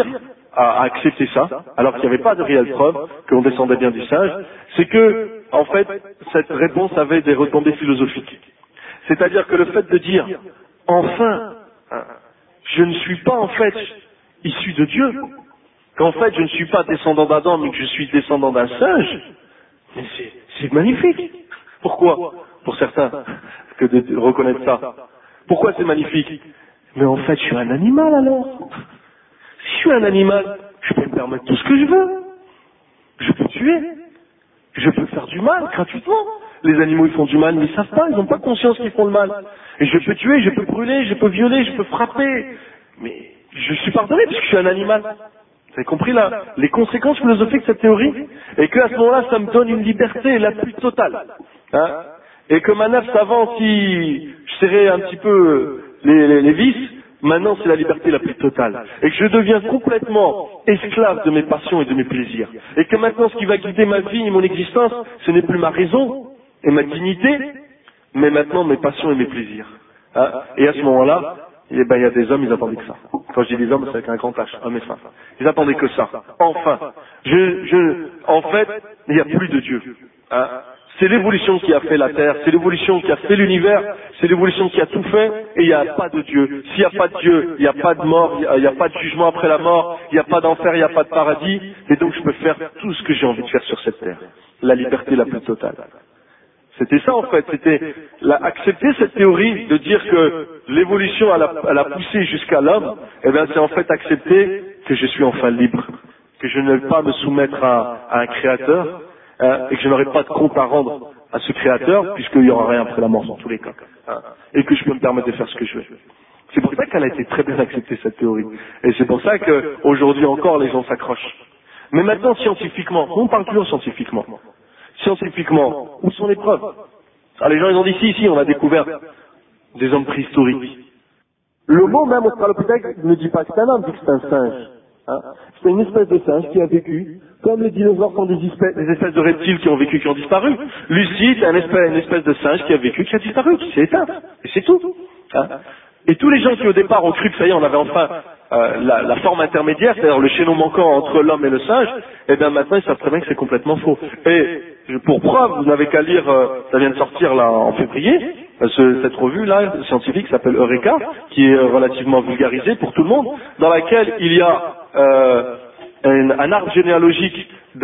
[SPEAKER 3] à, à accepter ça, alors qu'il n'y avait pas de réelle preuve qu'on descendait bien du singe, c'est que, en fait, cette réponse avait des retombées philosophiques. C'est-à-dire que le fait de dire, enfin, je ne suis pas en fait issu de Dieu, qu'en fait je ne suis pas descendant d'Adam, mais que je suis descendant d'un singe, mais c'est, c'est magnifique. Pourquoi? Pour certains, que de reconnaître ça. Pourquoi c'est magnifique? Mais en fait, je suis un animal alors. Si je suis un animal, je peux me permettre tout ce que je veux. Je peux tuer. Je peux faire du mal gratuitement. Les animaux, ils font du mal, mais ils savent pas, ils n'ont pas conscience qu'ils font le mal. Et je peux tuer, je peux brûler, je peux violer, je peux frapper. Mais je suis pardonné parce que je suis un animal. Vous avez compris là, les conséquences philosophiques de cette théorie? Et qu'à ce moment-là, ça me donne une liberté la plus totale. Hein? Et que ma nef savant, si je serrais un petit peu les, les, les vis, maintenant c'est la liberté la plus totale. Et que je deviens complètement esclave de mes passions et de mes plaisirs. Et que maintenant ce qui va guider ma vie et mon existence, ce n'est plus ma raison et ma dignité, mais maintenant mes passions et mes plaisirs. Hein? Et à ce moment-là, eh ben, il y a des hommes, ils attendaient que ça. Quand je dis des hommes, c'est avec un grand H, hommes et femmes. Ils attendaient que ça. Enfin, je, je, en fait, il n'y a plus de Dieu. Hein? C'est l'évolution qui a fait la Terre, c'est l'évolution qui a fait l'univers, c'est l'évolution qui a tout fait, et il n'y a pas de Dieu. S'il n'y a pas de Dieu, il n'y a pas de mort, il n'y a, a pas de jugement après la mort, il n'y a pas d'enfer, il n'y a pas de paradis, et donc je peux faire tout ce que j'ai envie de faire sur cette Terre. La liberté la plus totale. C'était ça en fait, c'était la, accepter cette théorie de dire que l'évolution elle a, elle a poussé jusqu'à l'homme, et bien c'est en fait accepter que je suis enfin libre, que je ne vais pas me soumettre à, à un créateur, hein, et que je n'aurai pas de compte à rendre à ce créateur, puisqu'il n'y aura rien après la mort dans tous les cas, hein, et que je peux me permettre de faire ce que je veux. C'est pour ça qu'elle a été très bien acceptée cette théorie, et c'est pour ça qu'aujourd'hui encore les gens s'accrochent. Mais maintenant scientifiquement, on parle toujours scientifiquement. Scientifiquement, où sont les preuves? Ah, les gens ils ont dit si, si, on a découvert des hommes préhistoriques. Le mot même Australopithèque ne dit pas que c'est un homme, dit que c'est un singe. Hein? C'est une espèce de singe qui a vécu, comme les dinosaures sont des espèces, des espèces de reptiles qui ont vécu, qui ont disparu. Lucie, c'est une espèce, une espèce de singe qui a vécu, qui a disparu, qui s'est éteint. Et c'est tout. Hein? Et tous les gens qui au départ ont cru que ça y est, on avait enfin euh, la, la forme intermédiaire, c'est-à-dire le chaînon manquant entre l'homme et le singe, et bien maintenant ils savent très bien que c'est complètement faux. Et pour preuve, vous n'avez qu'à lire, euh, ça vient de sortir là en février, euh, ce, cette revue là scientifique s'appelle Eureka, qui est euh, relativement vulgarisée pour tout le monde, dans laquelle il y a euh, un, un arbre généalogique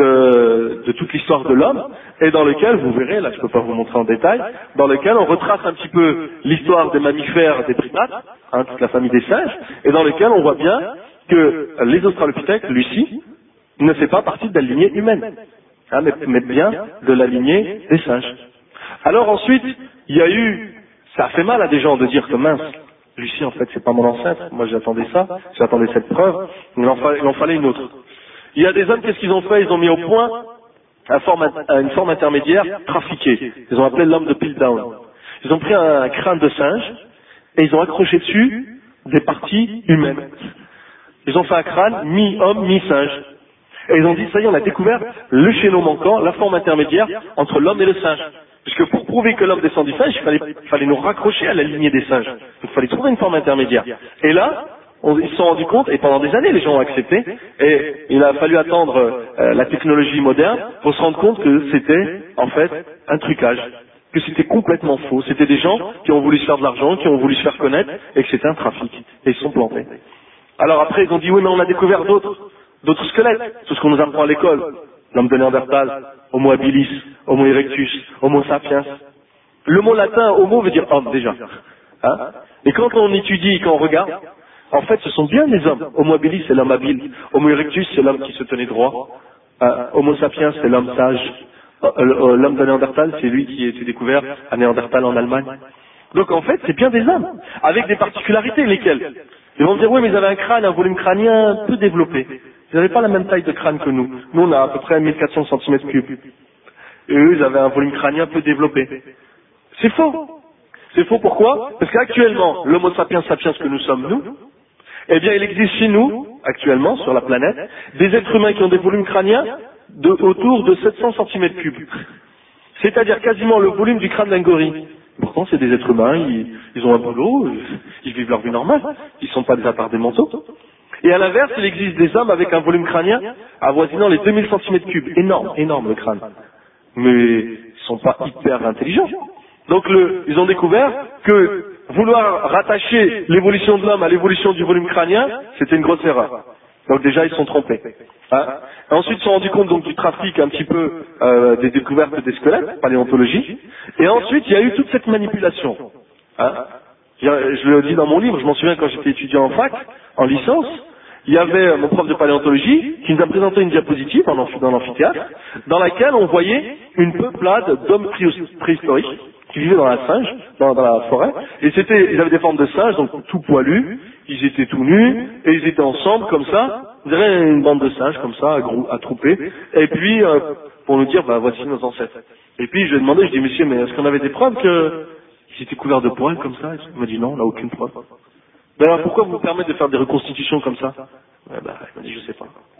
[SPEAKER 3] de, de toute l'histoire de l'homme, et dans lequel, vous verrez, là je ne peux pas vous montrer en détail, dans lequel on retrace un petit peu l'histoire des mammifères, des primates, hein, toute la famille des singes, et dans lequel on voit bien que les australopithèques, Lucie, ne fait pas partie de la lignée humaine, hein, mais, mais bien de la lignée des singes. Alors ensuite, il y a eu, ça a fait mal à des gens de dire que mince, Lucie en fait c'est pas mon ancêtre, moi j'attendais ça, j'attendais cette preuve, il en fallait, il en fallait une autre. Il y a des hommes, qu'est-ce qu'ils ont fait? Ils ont mis au point un forme, une forme intermédiaire trafiquée. Ils ont appelé l'homme de Piltdown. Ils ont pris un, un crâne de singe et ils ont accroché dessus des parties humaines. Ils ont fait un crâne mi-homme, mi-singe. Et ils ont dit, ça y est, on a découvert le chaînon manquant, la forme intermédiaire entre l'homme et le singe. Puisque pour prouver que l'homme descend du singe, il fallait, il fallait nous raccrocher à la lignée des singes. Donc il fallait trouver une forme intermédiaire. Et là, on, ils se sont rendus compte, et pendant des années les gens ont accepté, et il a fallu attendre euh, la technologie moderne pour se rendre compte que c'était en fait un trucage, que c'était complètement faux. C'était des gens qui ont voulu se faire de l'argent, qui ont voulu se faire connaître, et que c'était un trafic. Et ils se sont plantés. Alors après ils ont dit oui mais on a découvert d'autres, d'autres squelettes, tout ce qu'on nous apprend à l'école. L'homme de Néandertal, Homo habilis, Homo erectus, Homo sapiens. Le mot latin homo veut dire homme déjà. Hein? Et quand on étudie, quand on regarde, en fait, ce sont bien des hommes. Homo habilis, c'est l'homme habile. Homo erectus, c'est l'homme qui se tenait droit. Euh, Homo sapiens, c'est l'homme sage. Euh, euh, l'homme de Néandertal, c'est lui qui a été découvert à Néandertal en Allemagne. Donc en fait, c'est bien des hommes, avec des particularités, lesquelles? Ils vont me dire, oui, mais ils avaient un crâne, un volume crânien peu développé. Ils n'avaient pas la même taille de crâne que nous. Nous, on a à peu près mille quatre cents centimètres cubes. Et eux, ils avaient un volume crânien peu développé. C'est faux. C'est faux pourquoi? Parce qu'actuellement, l'homo sapiens sapiens que nous sommes, nous, eh bien, il existe chez nous, actuellement, sur la planète, des êtres humains qui ont des volumes crâniens de, autour de sept cents centimètres cubes. C'est-à-dire quasiment le volume du crâne d'un gorille. Pourtant, c'est des êtres humains, ils, ils ont un boulot, ils vivent leur vie normale, ils ne sont pas des attardés mentaux. Et à l'inverse, il existe des hommes avec un volume crânien avoisinant les deux mille centimètres cubes. Énorme, énorme le crâne. Mais ils sont pas hyper intelligents. Donc le, ils ont découvert que vouloir rattacher l'évolution de l'homme à l'évolution du volume crânien, c'était une grosse erreur. Donc déjà, ils sont trompés. Hein. Ensuite, ils se sont rendus compte donc du trafic un petit peu euh, des découvertes des squelettes, paléontologie. Et ensuite, il y a eu toute cette manipulation. Hein. Je le dis dans mon livre, je m'en souviens quand j'étais étudiant en fac, en licence, il y avait mon prof de paléontologie qui nous a présenté une diapositive dans l'amphithéâtre, dans laquelle on voyait une peuplade d'hommes préhistoriques qui vivaient dans la singe, dans, dans la forêt, et c'était, ils avaient des formes de singes, donc tout poilus, ils étaient tout nus, et ils étaient ensemble comme ça, vous dirait une bande de singes comme ça, attroupés, et puis euh, pour nous dire, bah voici nos ancêtres. Et puis je lui ai demandé, je dis, monsieur, mais est-ce qu'on avait des preuves qu'ils étaient couverts de poils comme ça? Il m'a dit non, on n'a aucune preuve. Ben alors pourquoi vous vous permettez de faire des reconstitutions comme ça? Ouais, ben, il m'a dit, je sais pas.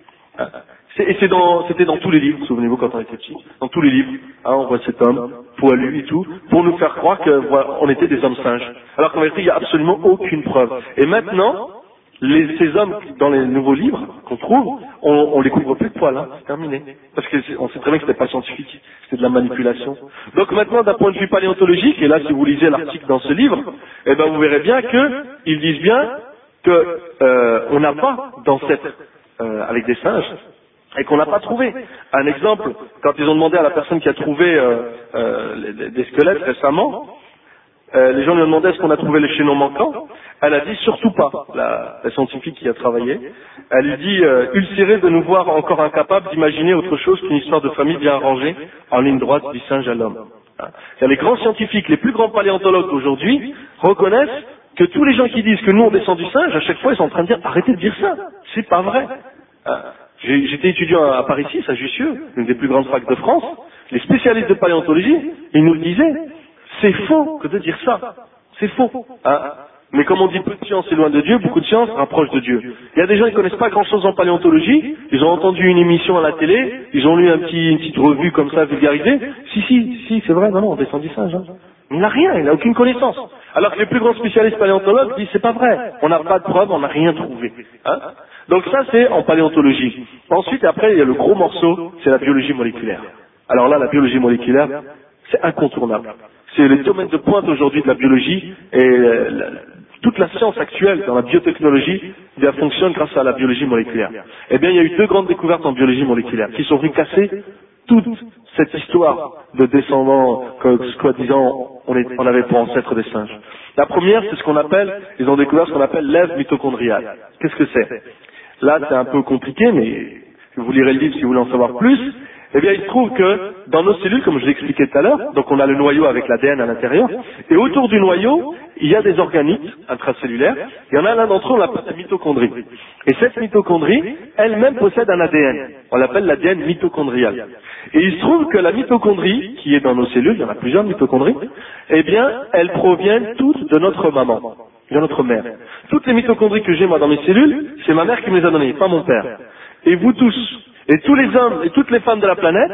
[SPEAKER 3] Et c'est dans, c'était dans tous les livres, souvenez-vous quand on était petit, dans tous les livres, hein, on voit cet homme, poilu et tout, pour nous faire croire que voilà, on était des hommes singes. Alors qu'en vérité, il n'y a absolument aucune preuve. Et maintenant, les, ces hommes dans les nouveaux livres qu'on trouve, on, on les couvre plus de poils, hein, c'est terminé. Parce qu'on sait très bien que c'était pas scientifique, c'était de la manipulation. Donc maintenant, d'un point de vue paléontologique, et là si vous lisez l'article dans ce livre, eh ben vous verrez bien que ils disent bien que euh, on n'a pas d'ancêtres euh, avec des singes, et qu'on n'a pas trouvé. Un exemple, quand ils ont demandé à la personne qui a trouvé euh, euh, des squelettes récemment, euh, les gens lui ont demandé est-ce qu'on a trouvé les chaînons manquants. Elle a dit surtout pas, la, la scientifique qui a travaillé. Elle lui dit euh, ulcéré de nous voir encore incapables d'imaginer autre chose qu'une histoire de famille bien rangée en ligne droite du singe à l'homme. Hein. Les grands scientifiques, les plus grands paléontologues d'aujourd'hui reconnaissent que tous les gens qui disent que nous on descend du singe, à chaque fois ils sont en train de dire arrêtez de dire ça, c'est pas vrai. Hein. J'étais étudiant à Paris six, à Jussieu, une des plus grandes facs de France. Les spécialistes de paléontologie, ils nous le disaient. C'est faux que de dire ça. C'est faux. Hein. Mais comme on dit peu de science est loin de Dieu, beaucoup de science rapproche de Dieu. Il y a des gens qui connaissent pas grand-chose en paléontologie, ils ont entendu une émission à la télé, ils ont lu un petit, une petite revue comme ça vulgarisée. Si, si, si, c'est vrai, non, non, on descend du singe. Hein. Il n'a rien, il n'a aucune connaissance. Alors que les plus grands spécialistes paléontologues disent c'est pas vrai, on n'a pas de preuves, on n'a rien trouvé. Hein. Donc ça c'est en paléontologie. Ensuite après il y a le gros morceau, c'est la biologie moléculaire. Alors là la biologie moléculaire, c'est incontournable. C'est le domaine de pointe aujourd'hui de la biologie et euh, la, toute la science actuelle dans la biotechnologie elle fonctionne grâce à la biologie moléculaire. Eh bien il y a eu deux grandes découvertes en biologie moléculaire qui sont venues casser toute cette histoire de descendants que, soi-disant, on, est, on avait pour ancêtres des singes. La première, c'est ce qu'on appelle, ils ont découvert ce qu'on appelle l'ève mitochondriale. Qu'est-ce que c'est? Là, c'est un peu compliqué, mais vous lirez le livre si vous voulez en savoir plus. Eh bien, il se trouve que dans nos cellules, comme je l'ai expliqué tout à l'heure, donc on a le noyau avec l'A D N à l'intérieur, et autour du noyau, il y a des organites intracellulaires. Il y en a l'un d'entre eux, on l'appelle la mitochondrie. Et cette mitochondrie, elle-même possède un A D N. On l'appelle l'A D N mitochondrial. Et il se trouve que la mitochondrie, qui est dans nos cellules, il y en a plusieurs mitochondries, eh bien, elles proviennent toutes de notre maman, de notre mère. Toutes les mitochondries que j'ai moi dans mes cellules, c'est ma mère qui me les a données, pas mon père. Et vous tous, et tous les hommes et toutes les femmes de la planète,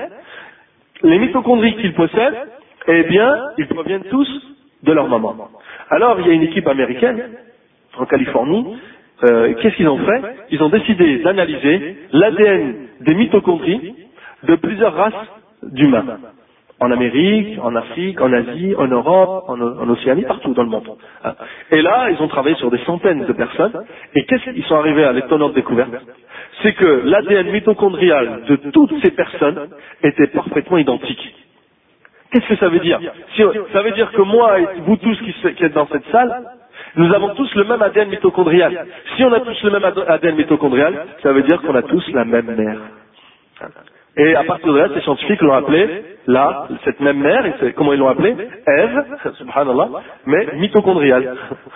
[SPEAKER 3] les mitochondries qu'ils possèdent, eh bien, ils proviennent tous de leur maman. Alors, il y a une équipe américaine, en Californie, euh, qu'est-ce qu'ils ont fait? Ils ont décidé d'analyser l'A D N des mitochondries de plusieurs races d'humains. En Amérique, en Afrique, en Asie, en Europe, en, en Océanie, partout dans le monde. Et là, ils ont travaillé sur des centaines de personnes, et qu'est-ce qu'ils sont arrivés à l'étonnante découverte? C'est que l'A D N mitochondrial de toutes ces personnes était parfaitement identique. Qu'est-ce que ça veut dire? Si, ça veut dire que moi et vous tous qui, qui êtes dans cette salle, nous avons tous le même A D N mitochondrial. Si on a tous le même A D N mitochondrial, ça veut dire qu'on a tous la même mère. Et à partir de là, ces scientifiques l'ont appelé, là, cette même mère, et comment ils l'ont appelé? Ève, subhanallah, mais mitochondriale.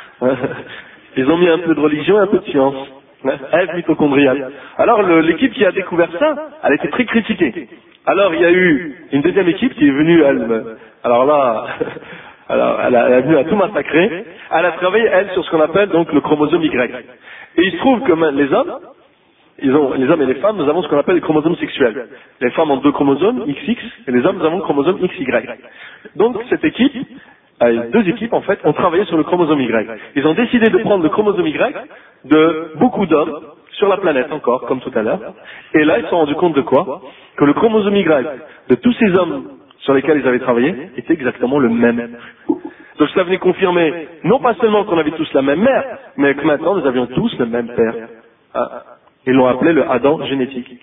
[SPEAKER 3] Ils ont mis un peu de religion et un peu de science. Ève mitochondriale. Alors l'équipe qui a découvert ça, elle a été très critiquée. Alors il y a eu une deuxième équipe qui est venue, elle, alors là, alors, elle, a, elle est venue à tout massacrer. Elle a travaillé, elle, sur ce qu'on appelle donc le chromosome Y. Et il se trouve que les hommes, Ils ont, les hommes et les femmes, nous avons ce qu'on appelle les chromosomes sexuels. Les femmes ont deux chromosomes, X X, et les hommes, nous avons le chromosome X Y. Donc, cette équipe, euh, deux équipes en fait, ont travaillé sur le chromosome Y. Ils ont décidé de prendre le chromosome Y de beaucoup d'hommes sur la planète encore, comme tout à l'heure. Et là, ils se sont rendus compte de quoi? Que le chromosome Y de tous ces hommes sur lesquels ils avaient travaillé était exactement le même. Donc cela venait confirmer, non pas seulement qu'on avait tous la même mère, mais que maintenant nous avions tous le même père. Ah. Ils l'ont appelé le Adam génétique.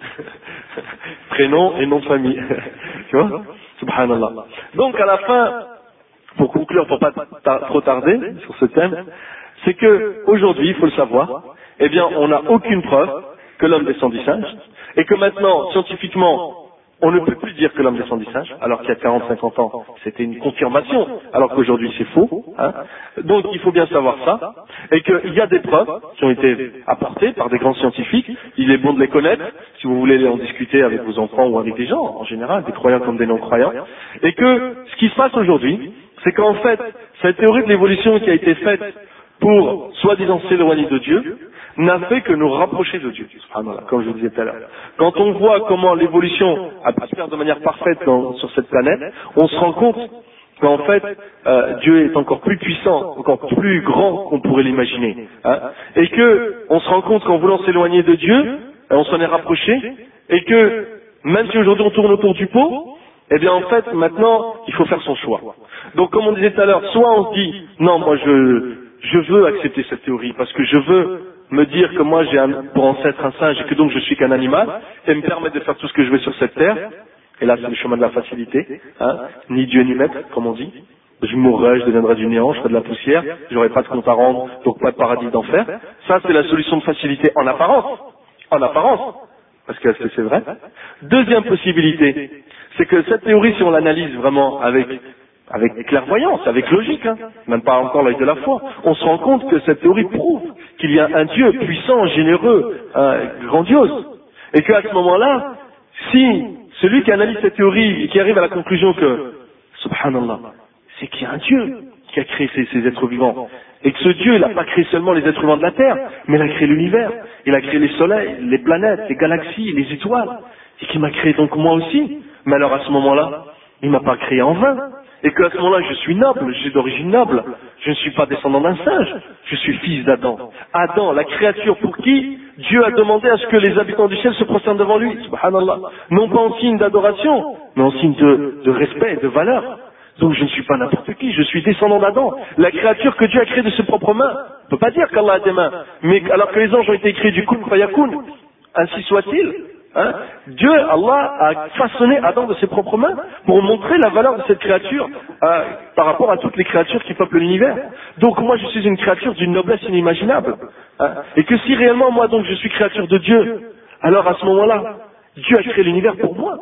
[SPEAKER 3] Prénom et nom de famille. Tu vois? Subhanallah. Donc à la fin, pour conclure, pour pas ta- trop tarder sur ce thème, c'est que aujourd'hui, il faut le savoir, eh bien, on n'a aucune preuve que l'homme descend du singe, et que maintenant, scientifiquement, on ne peut plus dire que l'homme descend du singe, alors qu'il y a quarante à cinquante ans, c'était une confirmation, alors qu'aujourd'hui c'est faux. Hein. Donc il faut bien savoir ça, et qu'il y a des preuves qui ont été apportées par des grands scientifiques, il est bon de les connaître, si vous voulez en discuter avec vos enfants ou avec des gens, en général, des croyants comme des non-croyants, et que ce qui se passe aujourd'hui, c'est qu'en fait, cette théorie de l'évolution qui a été faite pour, soi-disant, s'éloigner de Dieu, n'a fait que nous rapprocher de Dieu, comme je vous disais tout à l'heure. Quand on voit comment l'évolution a pu se faire de manière parfaite dans, sur cette planète, on se rend compte qu'en fait, euh, Dieu est encore plus puissant, encore plus grand qu'on pourrait l'imaginer. Hein, et que on se rend compte qu'en voulant s'éloigner de Dieu, on s'en est rapproché, et que même si aujourd'hui on tourne autour du pot, eh bien en fait, maintenant, il faut faire son choix. Donc comme on disait tout à l'heure, soit on se dit, non, moi je, je veux accepter cette théorie, parce que je veux me dire que moi j'ai un, pour ancêtre un singe et que donc je suis qu'un animal, et me permettre de faire tout ce que je veux sur cette terre, et là c'est le chemin de la facilité, hein, ni Dieu ni maître, comme on dit, je mourrai, je deviendrai du néant, je serai de la poussière, j'aurai pas de compte à rendre, donc pas de paradis d'enfer. Ça c'est la solution de facilité en apparence, en apparence, parce que est-ce que c'est vrai? Deuxième possibilité, c'est que cette théorie, si on l'analyse vraiment avec avec clairvoyance, avec logique, hein, même pas encore l'œil de la foi, on se rend compte que cette théorie prouve qu'il y a un Dieu puissant, généreux, euh, grandiose, et qu'à ce moment-là, si celui qui analyse cette théorie et qui arrive à la conclusion que, subhanallah, c'est qu'il y a un Dieu qui a créé ces, ces êtres vivants, et que ce Dieu, il n'a pas créé seulement les êtres humains de la Terre, mais il a créé l'univers, il a créé les soleils, les planètes, les galaxies, les étoiles, et qu'il m'a créé donc moi aussi, mais alors à ce moment-là, il m'a pas créé en vain. Et qu'à ce moment-là, je suis noble, je suis d'origine noble, je ne suis pas descendant d'un singe, je suis fils d'Adam. Adam, la créature pour qui Dieu a demandé à ce que les habitants du ciel se prosternent devant lui, subhanallah, non pas en signe d'adoration, mais en signe de, de respect et de valeur. Donc je ne suis pas n'importe qui, je suis descendant d'Adam, la créature que Dieu a créée de ses propres mains. On ne peut pas dire qu'Allah a des mains, mais alors que les anges ont été créés du kun fayakun, ainsi soit-il. Hein? Dieu, Allah, a façonné Adam de ses propres mains pour montrer la valeur de cette créature euh, par rapport à toutes les créatures qui peuplent l'univers. Donc moi je suis une créature d'une noblesse inimaginable. Hein? Et que si réellement moi donc je suis créature de Dieu, alors à ce moment-là, Dieu a créé l'univers pour moi.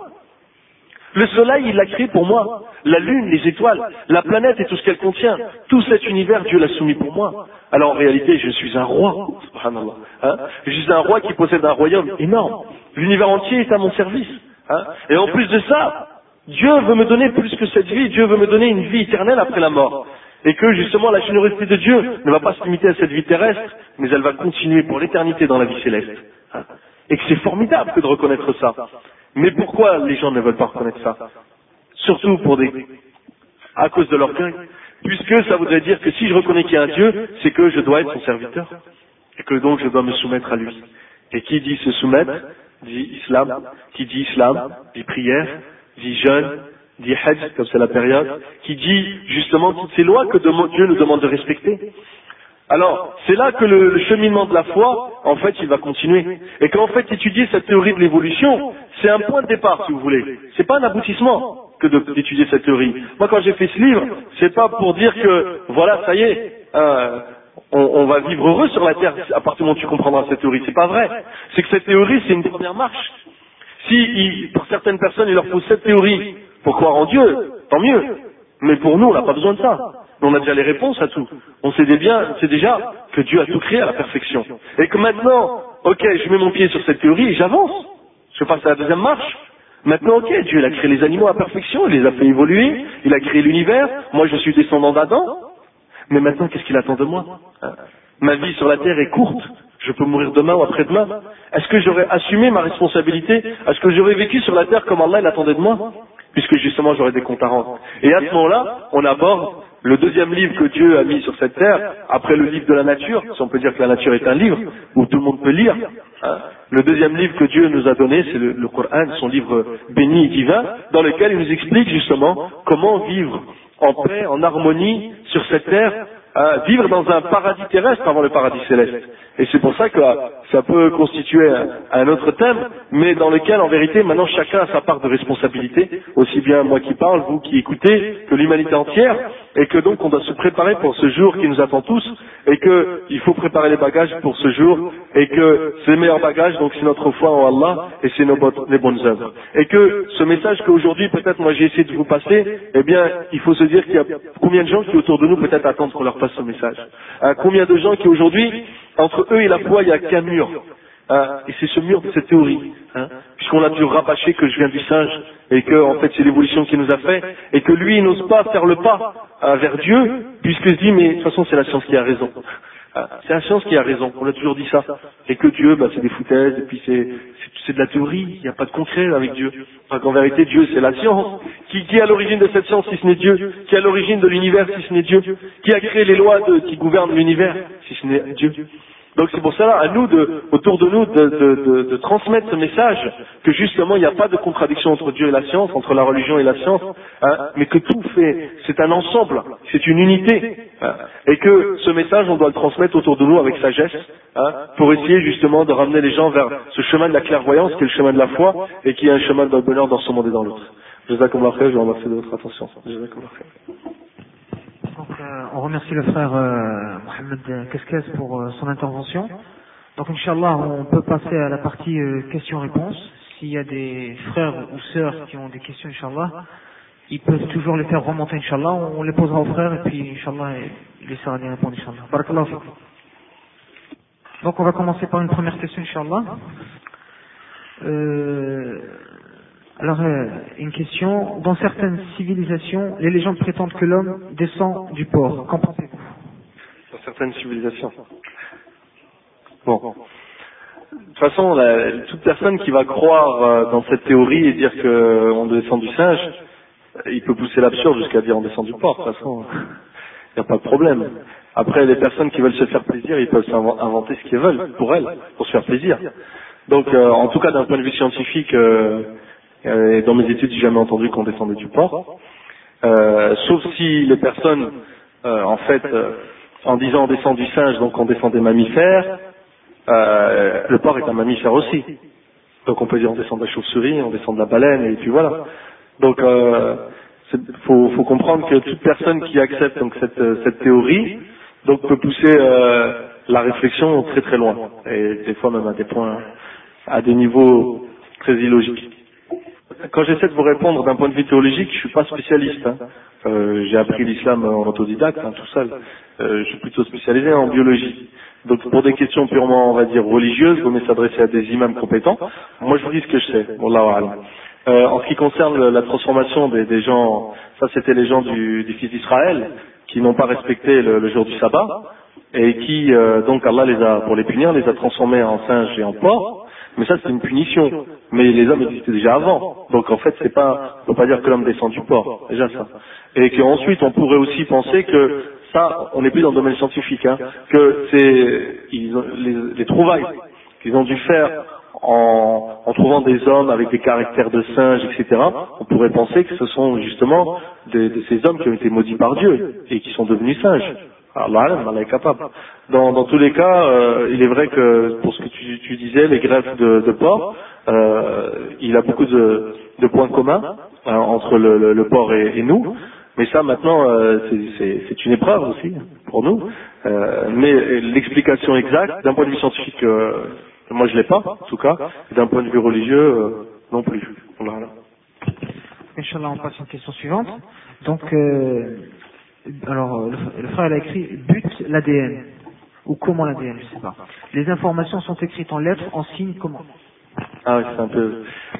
[SPEAKER 3] Le soleil, il l'a créé pour moi. La lune, les étoiles, la planète et tout ce qu'elle contient. Tout cet univers, Dieu l'a soumis pour moi. Alors en réalité, je suis un roi. Subhanallah. Hein? Je suis un roi qui possède un royaume énorme. L'univers entier est à mon service. Hein? Et en plus de ça, Dieu veut me donner plus que cette vie. Dieu veut me donner une vie éternelle après la mort. Et que justement, la générosité de Dieu ne va pas se limiter à cette vie terrestre, mais elle va continuer pour l'éternité dans la vie céleste. Hein? Et que c'est formidable que de reconnaître ça. Mais pourquoi les gens ne veulent pas reconnaître ça? Surtout pour des, à cause de l'orgueil. Puisque ça voudrait dire que si je reconnais qu'il y a un Dieu, c'est que je dois être son serviteur. Et que donc je dois me soumettre à lui. Et qui dit se soumettre, dit islam. Qui dit islam, dit prière, dit jeûne, dit hajj, comme c'est la période. Qui dit justement toutes ces lois que Dieu nous demande de respecter. Alors, c'est là que le, le cheminement de la foi, en fait, il va continuer. Et qu'en fait, étudier cette théorie de l'évolution, c'est un point de départ, si vous voulez. C'est pas un aboutissement que d'étudier cette théorie. Moi, quand j'ai fait ce livre, c'est pas pour dire que, voilà, ça y est, euh, on, on va vivre heureux sur la Terre à partir du moment où tu comprendras cette théorie. C'est pas vrai. C'est que cette théorie, c'est une première marche. Si, il, pour certaines personnes, il leur faut cette théorie pour croire en Dieu, tant mieux. Mais pour nous, on n'a pas besoin de ça. On a déjà les réponses à tout. On sait bien, c'est déjà que Dieu a tout créé à la perfection. Et que maintenant, ok, je mets mon pied sur cette théorie et j'avance. Je passe à la deuxième marche. Maintenant, ok, Dieu il a créé les animaux à perfection, il les a fait évoluer, il a créé l'univers. Moi, je suis descendant d'Adam. Mais maintenant, qu'est-ce qu'il attend de moi? Hein? Ma vie sur la terre est courte. Je peux mourir demain ou après-demain. Est-ce que j'aurais assumé ma responsabilité? Est-ce que j'aurais vécu sur la terre comme Allah l'attendait de moi? Puisque justement, j'aurais des comptes à rendre. Et à ce moment-là, on aborde le deuxième livre que Dieu a mis sur cette terre, après le livre de la nature, si on peut dire que la nature est un livre, où tout le monde peut lire, hein, le deuxième livre que Dieu nous a donné, c'est le, le Coran, son livre béni et divin, dans lequel il nous explique justement comment vivre en paix, en harmonie sur cette terre, à vivre dans un paradis terrestre avant le paradis céleste. Et c'est pour ça que ça peut constituer un, un autre thème, mais dans lequel en vérité maintenant chacun a sa part de responsabilité, aussi bien moi qui parle, vous qui écoutez, que l'humanité entière, et que donc on doit se préparer pour ce jour qui nous attend tous, et que il faut préparer les bagages pour ce jour, et que ces meilleurs bagages, donc c'est notre foi en Allah, et c'est nos bo- les bonnes œuvres. Et que ce message qu'aujourd'hui peut-être moi j'ai essayé de vous passer, eh bien il faut se dire qu'il y a combien de gens qui autour de nous peut-être attendent qu'on leur passe ce message. Hein, combien de gens qui aujourd'hui, entre eux et la foi, il n'y a qu'un mur. Hein, et c'est ce mur de cette théorie, hein, puisqu'on a dû rabâcher que je viens du singe, et que en fait c'est l'évolution qui nous a fait, et que lui il n'ose pas faire le pas hein, vers Dieu, puisqu'il se dit mais de toute façon c'est la science qui a raison. Hein, c'est la science qui a raison, on a toujours dit ça. Et que Dieu, bah, c'est des foutaises, et puis c'est, c'est, c'est de la théorie, il n'y a pas de concret avec Dieu. Enfin, qu'en vérité Dieu c'est la science. Qui, qui est à l'origine de cette science si ce n'est Dieu? Qui est à l'origine de l'univers si ce n'est Dieu? Qui a créé les lois de, qui gouvernent l'univers si ce n'est Dieu? Donc c'est pour cela, à nous, de, autour de nous, de, de, de, de transmettre ce message, que justement il n'y a pas de contradiction entre Dieu et la science, entre la religion et la science, hein, mais que tout fait, c'est un ensemble, c'est une unité, hein, et que ce message, on doit le transmettre autour de nous avec sagesse, hein, pour essayer justement de ramener les gens vers ce chemin de la clairvoyance, qui est le chemin de la foi, et qui est un chemin de bonheur dans ce monde et dans l'autre. Jazakumullah khair, je vous remercie de votre attention. Jazakumullah khair.
[SPEAKER 1] Donc, euh, on remercie le frère euh, Mohamed Keskes pour euh, son intervention. Donc, Inch'Allah, on peut passer à la partie euh, questions-réponses. S'il y a des frères ou sœurs qui ont des questions, Inch'Allah, ils peuvent toujours les faire remonter, Inch'Allah. On, on les posera aux frères et puis, Inch'Allah, il essaiera d'y répondre, Inch'Allah. Barakallahu fikum. Donc, on va commencer par une première question, Inch'Allah. Euh, Alors, euh, une question. Dans certaines civilisations, les légendes prétendent que l'homme descend du porc. Qu'en pensez-vous?
[SPEAKER 3] Dans certaines civilisations. Bon. De toute façon, la, toute personne qui va croire euh, dans cette théorie et dire qu'on descend du singe, il peut pousser l'absurde jusqu'à dire on descend du porc. De toute façon, il n'y a pas de problème. Après, les personnes qui veulent se faire plaisir, ils peuvent inventer ce qu'ils veulent pour elles, pour se faire plaisir. Donc, euh, en tout cas, d'un point de vue scientifique, euh, et dans mes études, j'ai jamais entendu qu'on descendait du porc. Euh, sauf si les personnes, euh, en fait, euh, en disant on descend du singe, donc on descend des mammifères, euh, le porc est un mammifère aussi. Donc on peut dire on descend de la chauve-souris, on descend de la baleine, et puis voilà. Donc euh, faut, faut comprendre que toute personne qui accepte donc cette, cette théorie, donc peut pousser euh, la réflexion très très loin, et des fois même à des points, à des niveaux très illogiques. Quand j'essaie de vous répondre d'un point de vue théologique, je suis pas spécialiste. Hein. Euh, j'ai appris l'islam en autodidacte, hein, tout seul. Euh, je suis plutôt spécialisé en biologie. Donc pour des questions purement, on va dire, religieuses, vous mieux s'adresser à des imams compétents. Moi, je vous dis ce que je sais. Wallahu a'lam. Euh, en ce qui concerne la transformation des, des gens, ça c'était les gens du, du fils d'Israël qui n'ont pas respecté le, le jour du sabbat et qui, euh, donc Allah les a, pour les punir, les a transformés en singes et en porcs. Mais ça, c'est une punition. Mais les hommes existaient déjà avant. Donc, en fait, c'est pas, on peut pas dire que l'homme descend du porc. Déjà ça. Et qu'ensuite, on pourrait aussi penser que ça, on n'est plus dans le domaine scientifique, hein, que c'est, ils ont, les, les trouvailles qu'ils ont dû faire en, en trouvant des hommes avec des caractères de singes, et cetera, on pourrait penser que ce sont justement de, de ces hommes qui ont été maudits par Dieu et qui sont devenus singes. Allah, Allah est capable. Dans, dans tous les cas, euh, il est vrai que pour ce que tu, tu disais, les greffes de, de porc, euh, il a beaucoup de, de points communs hein, entre le, le, le porc et, et nous. Mais ça, maintenant, euh, c'est, c'est une épreuve aussi pour nous. Euh, mais l'explication exacte, d'un point de vue scientifique, euh, moi je l'ai pas, en tout cas. Et d'un point de vue religieux, euh, non plus. Voilà.
[SPEAKER 1] Inch'Allah, on passe à une question suivante. Donc, euh, alors, le, le frère il a écrit « but l'A D N » ou « comment l'A D N », je sais pas. Les informations sont écrites en lettres, en signes, comment?
[SPEAKER 3] Ah oui, c'est un peu...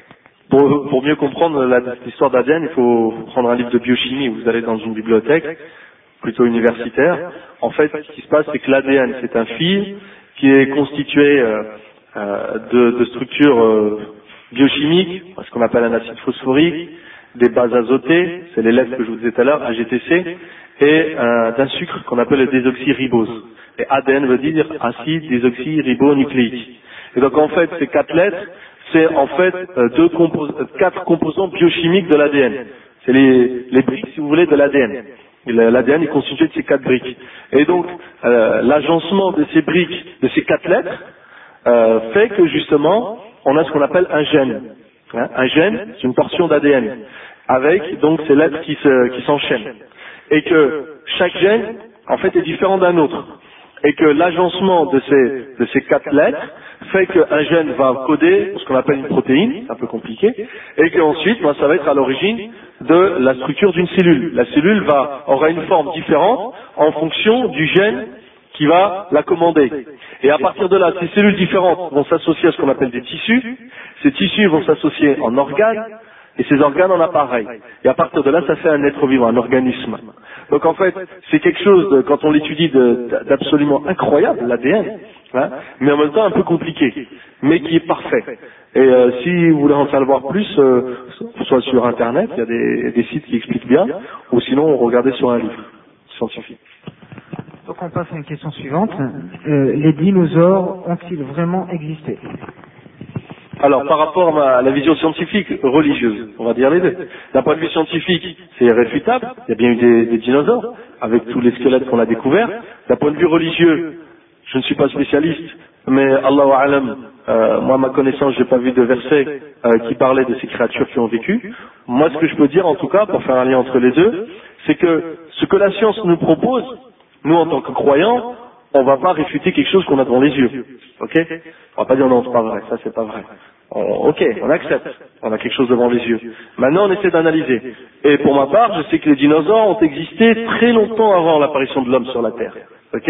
[SPEAKER 3] Pour, pour mieux comprendre la, l'histoire d'A D N, il faut prendre un livre de biochimie. Vous allez dans une bibliothèque, plutôt universitaire. En fait, ce qui se passe, c'est que l'A D N, c'est un fil qui est constitué euh, euh, de, de structures euh, biochimiques, ce qu'on appelle un acide phosphorique, des bases azotées, c'est les lettres que je vous disais tout à l'heure, A G T C, et euh, d'un sucre qu'on appelle le désoxyribose. Et A D N veut dire acide désoxyribonucléique. Et donc en fait, ces quatre lettres, c'est en fait euh, deux compos quatre composants biochimiques de l'A D N. C'est les, les briques, si vous voulez, de l'A D N. L'A D N est constitué de ces quatre briques. Et donc, euh, l'agencement de ces briques, de ces quatre lettres, euh, fait que justement, on a ce qu'on appelle un gène. Hein, un gène, c'est une portion d'A D N, avec donc ces lettres qui se, qui s'enchaînent. Et que chaque gène, en fait, est différent d'un autre. Et que l'agencement de ces, de ces quatre lettres fait qu'un gène va coder ce qu'on appelle une protéine, c'est un peu compliqué, et qu'ensuite, ben, ça va être à l'origine de la structure d'une cellule. La cellule va, aura une forme différente en fonction du gène qui va la commander. Et à partir de là, ces cellules différentes vont s'associer à ce qu'on appelle des tissus, ces tissus vont s'associer en organes, et ces organes en appareils. Et à partir de là, ça fait un être vivant, un organisme. Donc en fait, c'est quelque chose, de, quand on l'étudie, de, d'absolument incroyable, l'A D N, hein, mais en même temps un peu compliqué, mais qui est parfait. Et euh, si vous voulez en savoir plus, euh, soit sur Internet, il y a des, des sites qui expliquent bien, ou sinon regardez sur un livre scientifique.
[SPEAKER 1] Donc on passe à une question suivante. Euh, les dinosaures ont-ils vraiment existé ?
[SPEAKER 3] Alors, par rapport à la vision scientifique religieuse, on va dire les deux. D'un point de vue scientifique, c'est irréfutable. Il y a bien eu des, des dinosaures, avec tous les squelettes qu'on a découverts. D'un point de vue religieux, je ne suis pas spécialiste, mais Allahu A'lam, euh, moi, à ma connaissance, j'ai pas vu de verset euh, qui parlait de ces créatures qui ont vécu. Moi, ce que je peux dire, en tout cas, pour faire un lien entre les deux, c'est que ce que la science nous propose, nous, en tant que croyants, on va pas réfuter quelque chose qu'on a devant les yeux. Ok? On va pas dire non, c'est pas vrai, ça c'est pas vrai. On, ok, on accepte. On a quelque chose devant les yeux. Maintenant, on essaie d'analyser. Et pour ma part, je sais que les dinosaures ont existé très longtemps avant l'apparition de l'homme sur la Terre. Ok?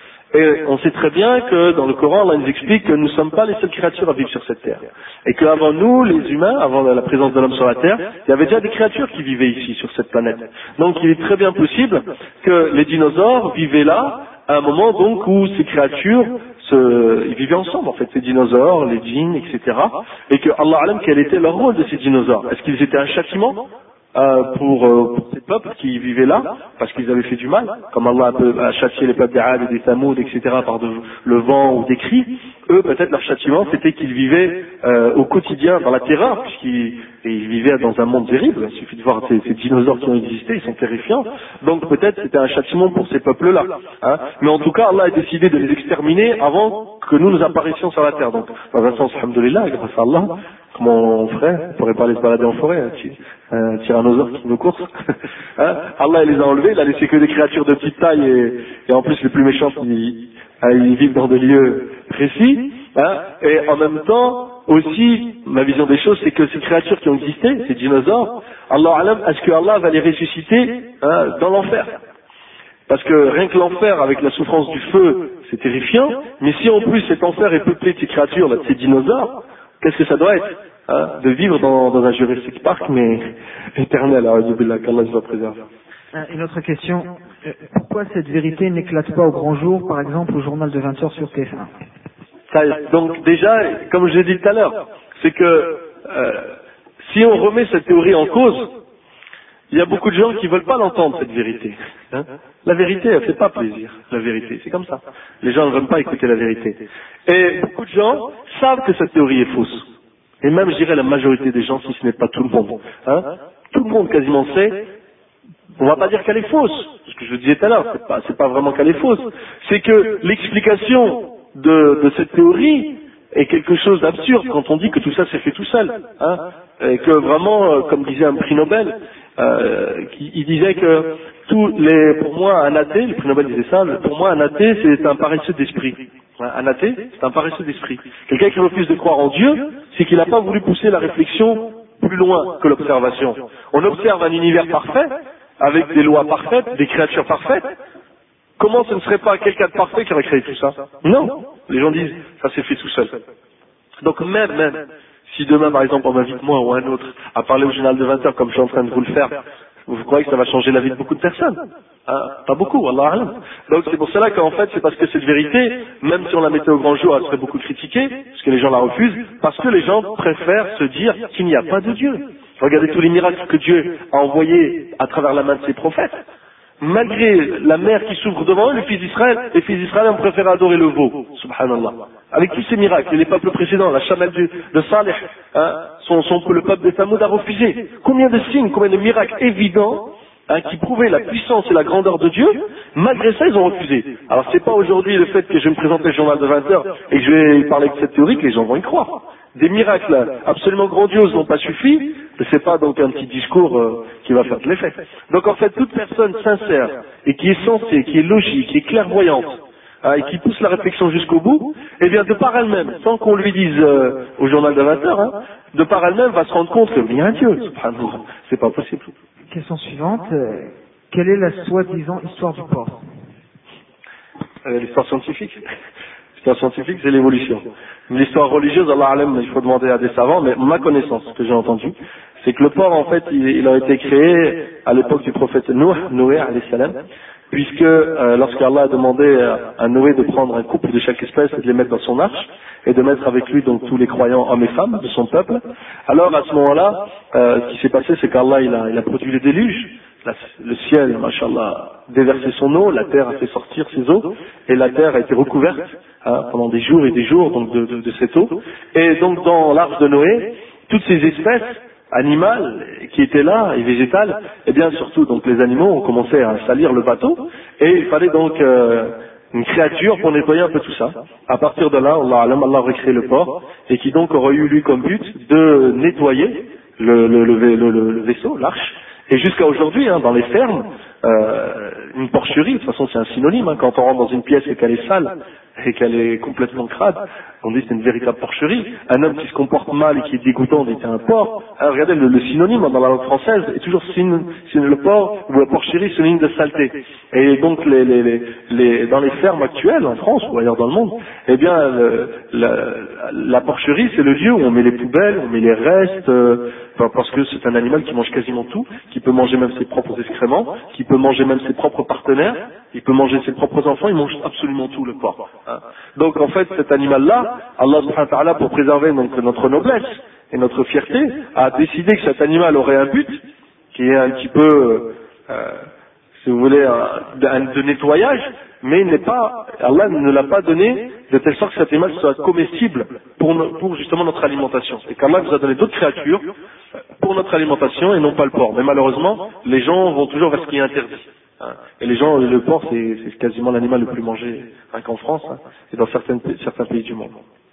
[SPEAKER 3] Et on sait très bien que dans le Coran, Allah nous explique que nous ne sommes pas les seules créatures à vivre sur cette terre. Et qu'avant nous, les humains, avant la présence de l'homme sur la terre, il y avait déjà des créatures qui vivaient ici, sur cette planète. Donc il est très bien possible que les dinosaures vivaient là, à un moment donc où ces créatures, se, ils vivaient ensemble en fait, ces dinosaures, les djinns, et cetera. Et que Allah alam, quel était leur rôle de ces dinosaures? Est-ce qu'ils étaient un châtiment Euh, pour, euh, pour ces peuples qui vivaient là, parce qu'ils avaient fait du mal, comme Allah a châtié les peuples des Ad et des Thamoud, et cetera, par de, le vent ou des cris. Eux, peut-être leur châtiment, c'était qu'ils vivaient euh, au quotidien dans la terreur, puisqu'ils ils vivaient dans un monde terrible. Il suffit de voir ces, ces dinosaures qui ont existé, ils sont terrifiants. Donc peut-être c'était un châtiment pour ces peuples-là. Hein. Mais en tout cas, Allah a décidé de les exterminer avant que nous nous apparaissions sur la terre. Donc, dans un sens, alhamdoulilah, grâce à Allah, comme on ferait, on pourrait pas aller se balader en forêt, un tyrannosaure qui nous course. Hein, Allah il les a enlevés, il a laissé que des créatures de petite taille et, et en plus les plus méchantes ils, ils vivent dans des lieux précis. Hein, et en même temps aussi, ma vision des choses, c'est que ces créatures qui ont existé, ces dinosaures, Allah alam, est-ce que Allah va les ressusciter hein, dans l'enfer? Parce que rien que l'enfer avec la souffrance du feu, c'est terrifiant, mais si en plus cet enfer est peuplé de ces créatures, là, de ces dinosaures, qu'est-ce que ça doit être hein, de vivre dans, dans un Jurassic Park, mais éternel, qu'Allah soit préservé.
[SPEAKER 1] Une autre question, pourquoi cette vérité n'éclate pas au grand jour, par exemple au journal de vingt heures sur T F un?
[SPEAKER 3] Ça, donc déjà, comme je l'ai dit tout à l'heure, c'est que euh, si on remet cette théorie en cause, il y a beaucoup de gens qui veulent pas l'entendre, cette vérité. Hein, la vérité, elle fait pas plaisir, la vérité, c'est comme ça. Les gens ne veulent pas écouter la vérité. Et beaucoup de gens savent que cette théorie est fausse. Et même, je dirais, la majorité des gens, si ce n'est pas tout le monde. Hein, tout le monde quasiment sait, on va pas dire qu'elle est fausse, ce que je disais tout à l'heure, c'est pas, c'est pas vraiment qu'elle est fausse, c'est que l'explication de, de cette théorie est quelque chose d'absurde quand on dit que tout ça s'est fait tout seul. Hein, et que vraiment, euh, comme disait un prix Nobel, euh, qui, il disait que tous les, pour moi, un athée, le prix Nobel disait ça, pour moi, un athée, c'est un paresseux d'esprit. Un athée, c'est un paresseux d'esprit. Quelqu'un qui refuse de croire en Dieu, c'est qu'il n'a pas voulu pousser la réflexion plus loin que l'observation. On observe un univers parfait, avec des lois parfaites, des créatures parfaites. Comment ce ne serait pas quelqu'un de parfait qui aurait créé tout ça? Non. Les gens disent, ça s'est fait tout seul. Donc même, même, si demain, par exemple, on m'invite moi ou un autre à parler au journal de vingt heures comme je suis en train de vous le faire, vous croyez que ça va changer la vie de beaucoup de personnes? Hein, pas beaucoup, Allah alam. Donc c'est pour cela qu'en fait, c'est parce que cette vérité, même si on la mettait au grand jour, elle serait beaucoup critiquée, parce que les gens la refusent, parce que les gens préfèrent se dire qu'il n'y a pas de Dieu. Regardez tous les miracles que Dieu a envoyés à travers la main de ses prophètes. Malgré la mer qui s'ouvre devant eux, les fils d'Israël, les fils d'Israël ont préféré adorer le veau, subhanallah. Avec tous ces miracles, et les peuples précédents, la chamelle de, de Salih, hein, son, son, le peuple de Thamoud a refusé. Combien de signes, combien de miracles évidents, hein, qui prouvaient la puissance et la grandeur de Dieu, malgré ça, ils ont refusé. Alors c'est pas aujourd'hui le fait que je vais me présenter le journal de vingt heures et que je vais parler de cette théorie que les gens vont y croire. Des miracles absolument grandioses n'ont pas suffi, c'est pas donc un petit discours euh, qui va faire de l'effet. Donc en fait, toute personne sincère et qui est sensée, qui est logique, qui est clairvoyante, hein, et qui pousse la réflexion jusqu'au bout, eh bien de par elle-même, sans qu'on lui dise euh, au journal de vingt heures, hein, de par elle-même va se rendre compte qu'il y a un Dieu, subhanallah, c'est pas possible.
[SPEAKER 1] Question suivante, euh, quelle est la soi-disant histoire du porc?
[SPEAKER 3] euh, L'histoire scientifique. L'histoire scientifique, c'est l'évolution. L'histoire religieuse, Allah alam, il faut demander à des savants, mais ma connaissance, ce que j'ai entendu, c'est que le porc, en fait, il, il a été créé à l'époque du prophète Noé, Noé, alayhi salam, puisque euh, lorsqu'Allah a demandé à Noé de prendre un couple de chaque espèce et de les mettre dans son arche, et de mettre avec lui donc tous les croyants hommes et femmes de son peuple, alors à ce moment-là, euh, ce qui s'est passé, c'est qu'Allah il a, il a produit le déluge, la, le ciel, mashallah, déversé son eau, la terre a fait sortir ses eaux, et la terre a été recouverte hein, pendant des jours et des jours donc de, de, de cette eau, et donc dans l'arche de Noé, toutes ces espèces animales qui étaient là et végétales, et bien surtout donc les animaux ont commencé à salir le bateau, et il fallait donc euh, une créature pour nettoyer un peu tout ça. À partir de là, Allah, Allah aurait créé le porc, et qui donc aurait eu lui comme but de nettoyer le, le, le, le, le, le vaisseau, l'arche. Et jusqu'à aujourd'hui, hein, dans les fermes, euh, une porcherie, de toute façon c'est un synonyme, hein, quand on rentre dans une pièce et qu'elle est sale, et qu'elle est complètement crade, on dit que c'est une véritable porcherie. Un homme qui se comporte mal et qui est dégoûtant, on dit que c'est un porc. Alors regardez, le, le synonyme dans la langue française est toujours syn, syn, le porc ou la porcherie, synonyme de saleté. Et donc les, les, les, les, dans les fermes actuelles, en France ou ailleurs dans le monde, eh bien le, la, la porcherie c'est le lieu où on met les poubelles, on met les restes, euh, parce que c'est un animal qui mange quasiment tout, qui peut manger même ses propres excréments, qui peut manger même ses propres partenaires, il peut manger ses propres enfants, il mange absolument tout le porc. Hein. Donc en fait cet animal-là, Allah subhanahu wa ta'ala pour préserver donc notre noblesse et notre fierté, a décidé que cet animal aurait un but, qui est un petit peu, euh, si vous voulez, un, de nettoyage, mais il n'est pas, Allah ne l'a pas donné de telle sorte que cet animal soit comestible pour, no, pour justement notre alimentation. Et qu'Allah nous a donné d'autres créatures pour notre alimentation et non pas le porc. Mais malheureusement, les gens vont toujours vers ce qui est interdit. Hein. Et les gens, le porc, c'est, c'est quasiment l'animal le plus mangé, hein, qu'en France, hein, et dans certains, certains pays du monde.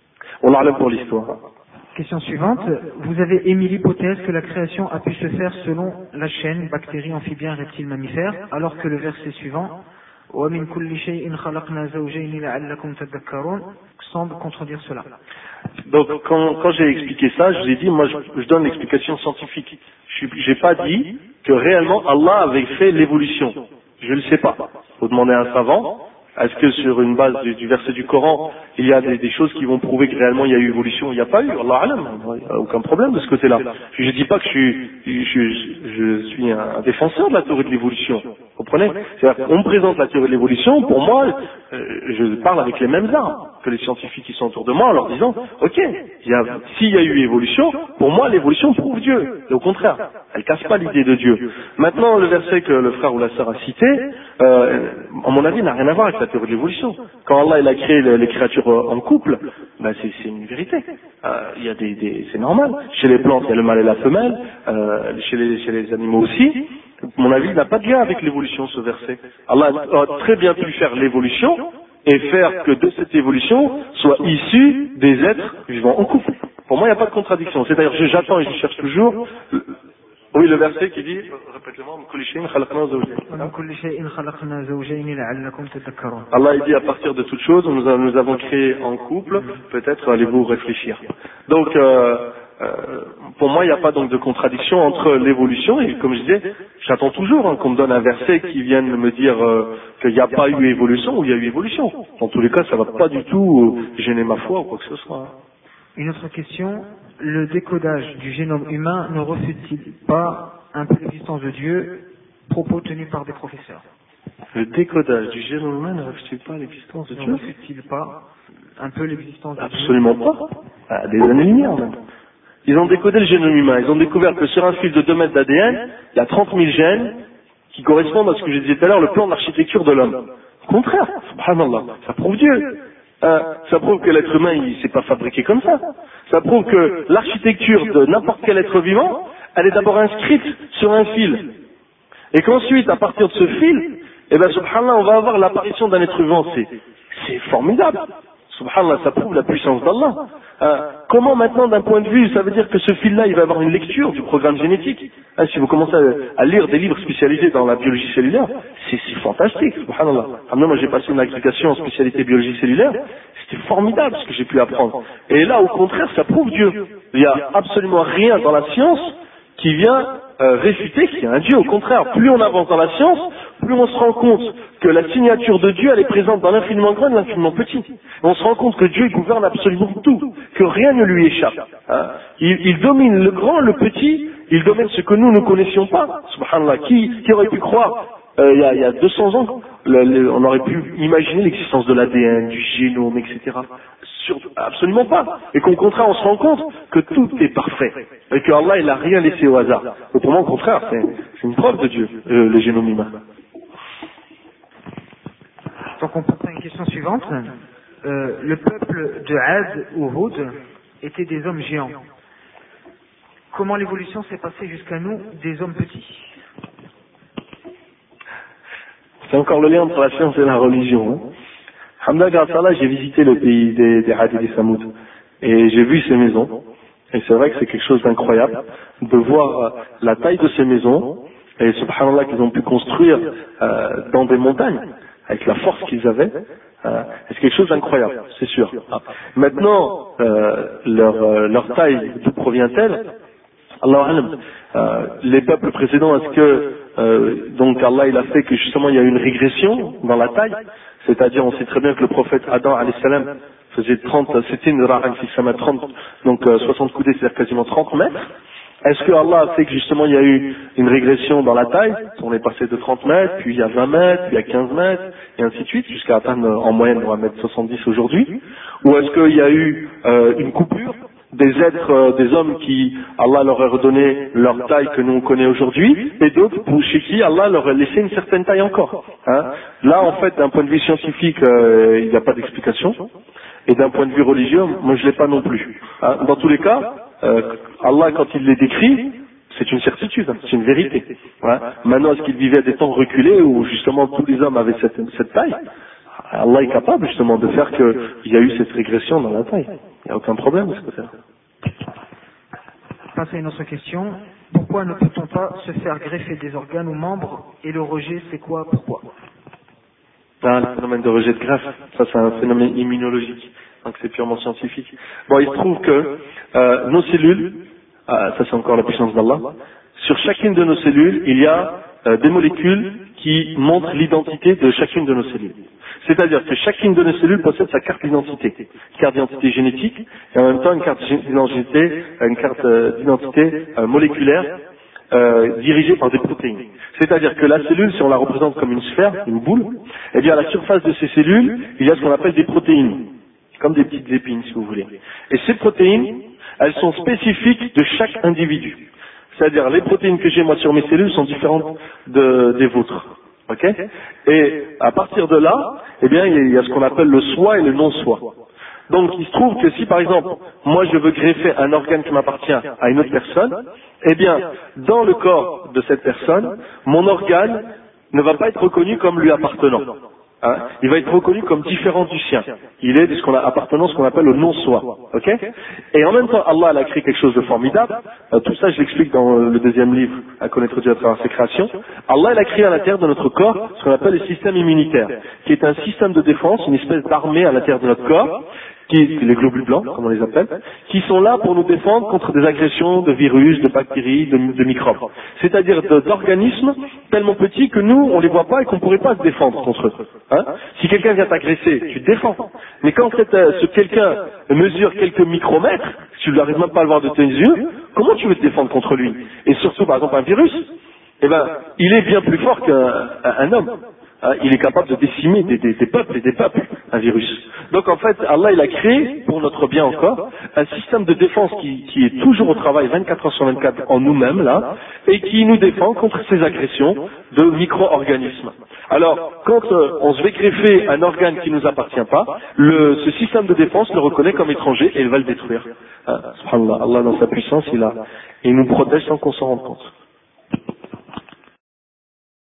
[SPEAKER 3] On l'a pour l'histoire.
[SPEAKER 1] Question suivante. Vous avez émis l'hypothèse que la création a pu se faire selon la chaîne bactéries, amphibiens, reptiles, mammifères, alors que le verset suivant وَمِنْ كُلِّ شَيْءٍ خَلَقْنَا زَوْجَيْنِ لَعَلَّكُمْ تَذَكَّرُونَ semble contredire cela.
[SPEAKER 3] Donc quand, quand j'ai expliqué ça, je vous ai dit, moi je, je donne l'explication scientifique. Je n'ai pas dit que réellement Allah avait fait l'évolution. Je ne le sais pas. Il faut demander à un savant. Est-ce que sur une base du, du verset du Coran, il y a des, des choses qui vont prouver que réellement il y a eu évolution? Il n'y a pas eu, Allah alam, il n'y a aucun problème de ce côté-là. Je ne dis pas que je suis, je, je, je suis un défenseur de la théorie de l'évolution. Vous comprenez? C'est-à-dire qu'on me présente la théorie de l'évolution, pour moi, euh, je parle avec les mêmes armes que les scientifiques qui sont autour de moi en leur disant, ok, il y a, s'il y a eu évolution, pour moi l'évolution prouve Dieu. Et au contraire, elle casse pas l'idée de Dieu. Maintenant, le verset que le frère ou la sœur a cité, euh, à mon avis, n'a rien à voir avec la théorie de l'évolution. Quand Allah il a créé les, les créatures en couple, ben c'est, c'est une vérité. Euh, il y a des, des, c'est normal. Chez les plantes, il y a le mâle et la femelle. Euh, chez, les, chez les animaux aussi. À mon avis, il n'a pas de lien avec l'évolution, ce verset. Allah a très bien pu faire l'évolution et faire que de cette évolution soient issus des êtres vivants en couple. Pour moi, il n'y a pas de contradiction. C'est-à-dire, j'attends et je cherche toujours. Oui, le verset qui dit, répète-le-moi, Allah il dit à partir de toute chose, nous, nous avons créé en couple, peut-être allez-vous réfléchir. Donc, euh, euh, pour moi, il n'y a pas donc de contradiction entre l'évolution et, comme je disais, j'attends toujours hein, qu'on me donne un verset qui vienne me dire euh, qu'il n'y a pas eu évolution ou il y a eu évolution. Dans tous les cas, ça ne va pas du tout euh, gêner ma foi ou quoi que ce soit.
[SPEAKER 1] Une autre question, le décodage du génome humain ne refute-t-il pas un peu l'existence de Dieu, propos tenus par des professeurs?
[SPEAKER 3] Le décodage du génome humain ne refute-t-il pas l'existence de Dieu?
[SPEAKER 1] Ne refute-t-il pas un peu l'existence de Dieu?
[SPEAKER 3] Absolument pas. À des années-lumière même. Ils ont décodé le génome humain. Ils ont découvert que sur un fil de deux mètres d'A D N, il y a trente mille gènes qui correspondent à ce que je disais tout à l'heure, le plan d'architecture de l'homme. Au contraire, subhanallah, ça prouve Dieu. Euh, ça prouve que l'être humain, il s'est pas fabriqué comme ça. Ça prouve que l'architecture de n'importe quel être vivant, elle est d'abord inscrite sur un fil. Et qu'ensuite, à partir de ce fil, eh ben, subhanallah, on va avoir l'apparition d'un être vivant. C'est, c'est formidable. Subhanallah, ça prouve la puissance d'Allah. Euh, comment maintenant, d'un point de vue, ça veut dire que ce fil-là, il va avoir une lecture du programme génétique. Hein, si vous commencez à, à lire des livres spécialisés dans la biologie cellulaire, c'est, c'est fantastique, subhanallah. Ah, moi, j'ai passé une agrégation en spécialité biologie cellulaire, c'était formidable ce que j'ai pu apprendre. Et là, au contraire, ça prouve Dieu. Il n'y a absolument rien dans la science qui vient euh, réfuter qu'il y a un Dieu. Au contraire, plus on avance dans la science, plus on se rend compte que la signature de Dieu, elle est présente dans l'infiniment grand et l'infiniment petit. Et on se rend compte que Dieu gouverne absolument tout, que rien ne lui échappe. Hein. Il, il domine le grand, le petit, il domine ce que nous ne connaissions pas. Subhanallah, qui, qui aurait pu croire euh, il, y a, il y a deux cents ans, le, le, on aurait pu imaginer l'existence de l'A D N, du génome, et cetera. Sur, absolument pas. Et qu'au contraire, on se rend compte que tout est parfait. Et que Allah, il n'a rien laissé au hasard. Autrement, au contraire, c'est, c'est une preuve de Dieu, euh, le génome humain.
[SPEAKER 1] Donc on passe à une question suivante. Euh, le peuple de Ad ou Hud était des hommes géants. Comment l'évolution s'est passée jusqu'à nous, des hommes petits?
[SPEAKER 3] C'est encore le lien entre la science et la religion. Hein. Alhamdulillah, grâce à Allah, j'ai visité le pays des, des Had et des Samoud. Et j'ai vu ces maisons. Et c'est vrai que c'est quelque chose d'incroyable de voir la taille de ces maisons. Et subhanallah, qu'ils ont pu construire euh, dans des montagnes, avec la force qu'ils avaient. Euh, c'est quelque chose d'incroyable, c'est sûr. Ah. Maintenant, euh, leur, euh, leur taille, d'où provient-elle? Allah alam, euh, les peuples précédents, est-ce que euh, donc Allah il a fait que justement il y a une régression dans la taille, c'est-à-dire on sait très bien que le prophète Adam alayhi salam faisait trente, c'était une ra'an fi sama trente, donc euh, soixante coudées, c'est-à-dire quasiment trente mètres. Est-ce que Allah a fait que justement il y a eu une régression dans la taille? On est passé de trente mètres, puis il y a vingt mètres, puis il y a quinze mètres, et ainsi de suite, jusqu'à atteindre en moyenne un mètre soixante-dix aujourd'hui? Ou est-ce qu'il y a eu euh, une coupure des êtres, euh, des hommes qui, Allah leur a redonné leur taille que nous on connaît aujourd'hui, et d'autres pour chez qui Allah leur a laissé une certaine taille encore. Hein. Là, en fait, d'un point de vue scientifique, euh, il n'y a pas d'explication, et d'un point de vue religieux, moi je l'ai pas non plus. Hein. Dans tous les cas, euh, Allah, quand il les décrit, c'est une certitude, hein, c'est une vérité. Hein. Maintenant, est-ce qu'il vivait à des temps reculés où justement tous les hommes avaient cette, cette taille? Allah est capable justement de faire qu'il y a eu cette régression dans la taille. Il n'y a aucun problème de ce côté-là.
[SPEAKER 1] Passez à une autre question. Pourquoi ne peut-on pas se faire greffer des organes ou membres? Et le rejet, c'est quoi? Pourquoi?
[SPEAKER 3] Ah, le phénomène de rejet de greffe, ça c'est un phénomène immunologique, donc c'est purement scientifique. Bon, il se trouve que euh, nos cellules, ah, ça c'est encore la puissance d'Allah, sur chacune de nos cellules, il y a euh, des molécules qui montrent l'identité de chacune de nos cellules. C'est-à-dire que chacune de nos cellules possède sa carte d'identité, carte d'identité génétique, et en même temps une carte d'identité, une carte d'identité euh, moléculaire euh, dirigée par des protéines. C'est-à-dire que la cellule, si on la représente comme une sphère, une boule, eh bien à la surface de ces cellules, il y a ce qu'on appelle des protéines, comme des petites épines si vous voulez. Et ces protéines, elles sont spécifiques de chaque individu. C'est-à-dire les protéines que j'ai moi sur mes cellules sont différentes de, des vôtres. Ok? Et à partir de là, eh bien, il y a ce qu'on appelle le soi et le non-soi. Donc, il se trouve que si, par exemple, moi je veux greffer un organe qui m'appartient à une autre personne, eh bien, dans le corps de cette personne, mon organe ne va pas être reconnu comme lui appartenant. Hein, il va être reconnu comme différent du sien. Il est de ce qu'on a appartenant, ce qu'on appelle le non-soi. Ok? Et en même temps, Allah a créé quelque chose de formidable. Euh, tout ça, je l'explique dans le deuxième livre, à connaître Dieu à travers ses créations. Allah a créé à l'intérieur de notre corps ce qu'on appelle le système immunitaire, qui est un système de défense, une espèce d'armée à l'intérieur de notre corps, qui les globules blancs, comme on les appelle, qui sont là pour nous défendre contre des agressions de virus, de bactéries, de, de microbes. C'est-à-dire de, d'organismes tellement petits que nous, on les voit pas et qu'on ne pourrait pas se défendre contre eux. Hein? Si quelqu'un vient t'agresser, tu te défends. Mais quand cette, ce quelqu'un mesure quelques micromètres, tu n'arrives même pas à le voir de tes yeux, comment tu veux te défendre contre lui? Et surtout, par exemple, un virus, eh ben, il est bien plus fort qu'un un homme. hein, il est capable de décimer des, des, des peuples et des peuples, un virus. Donc en fait, Allah il a créé, pour notre bien encore, un système de défense qui, qui est toujours au travail vingt-quatre heures sur vingt-quatre en nous-mêmes, là, et qui nous défend contre ces agressions de micro-organismes. Alors, quand euh, on se fait greffer un organe qui ne nous appartient pas, le, ce système de défense le reconnaît comme étranger et il va le détruire. Hein, subhanallah, Allah dans sa puissance, il, a, il nous protège sans qu'on s'en rende compte.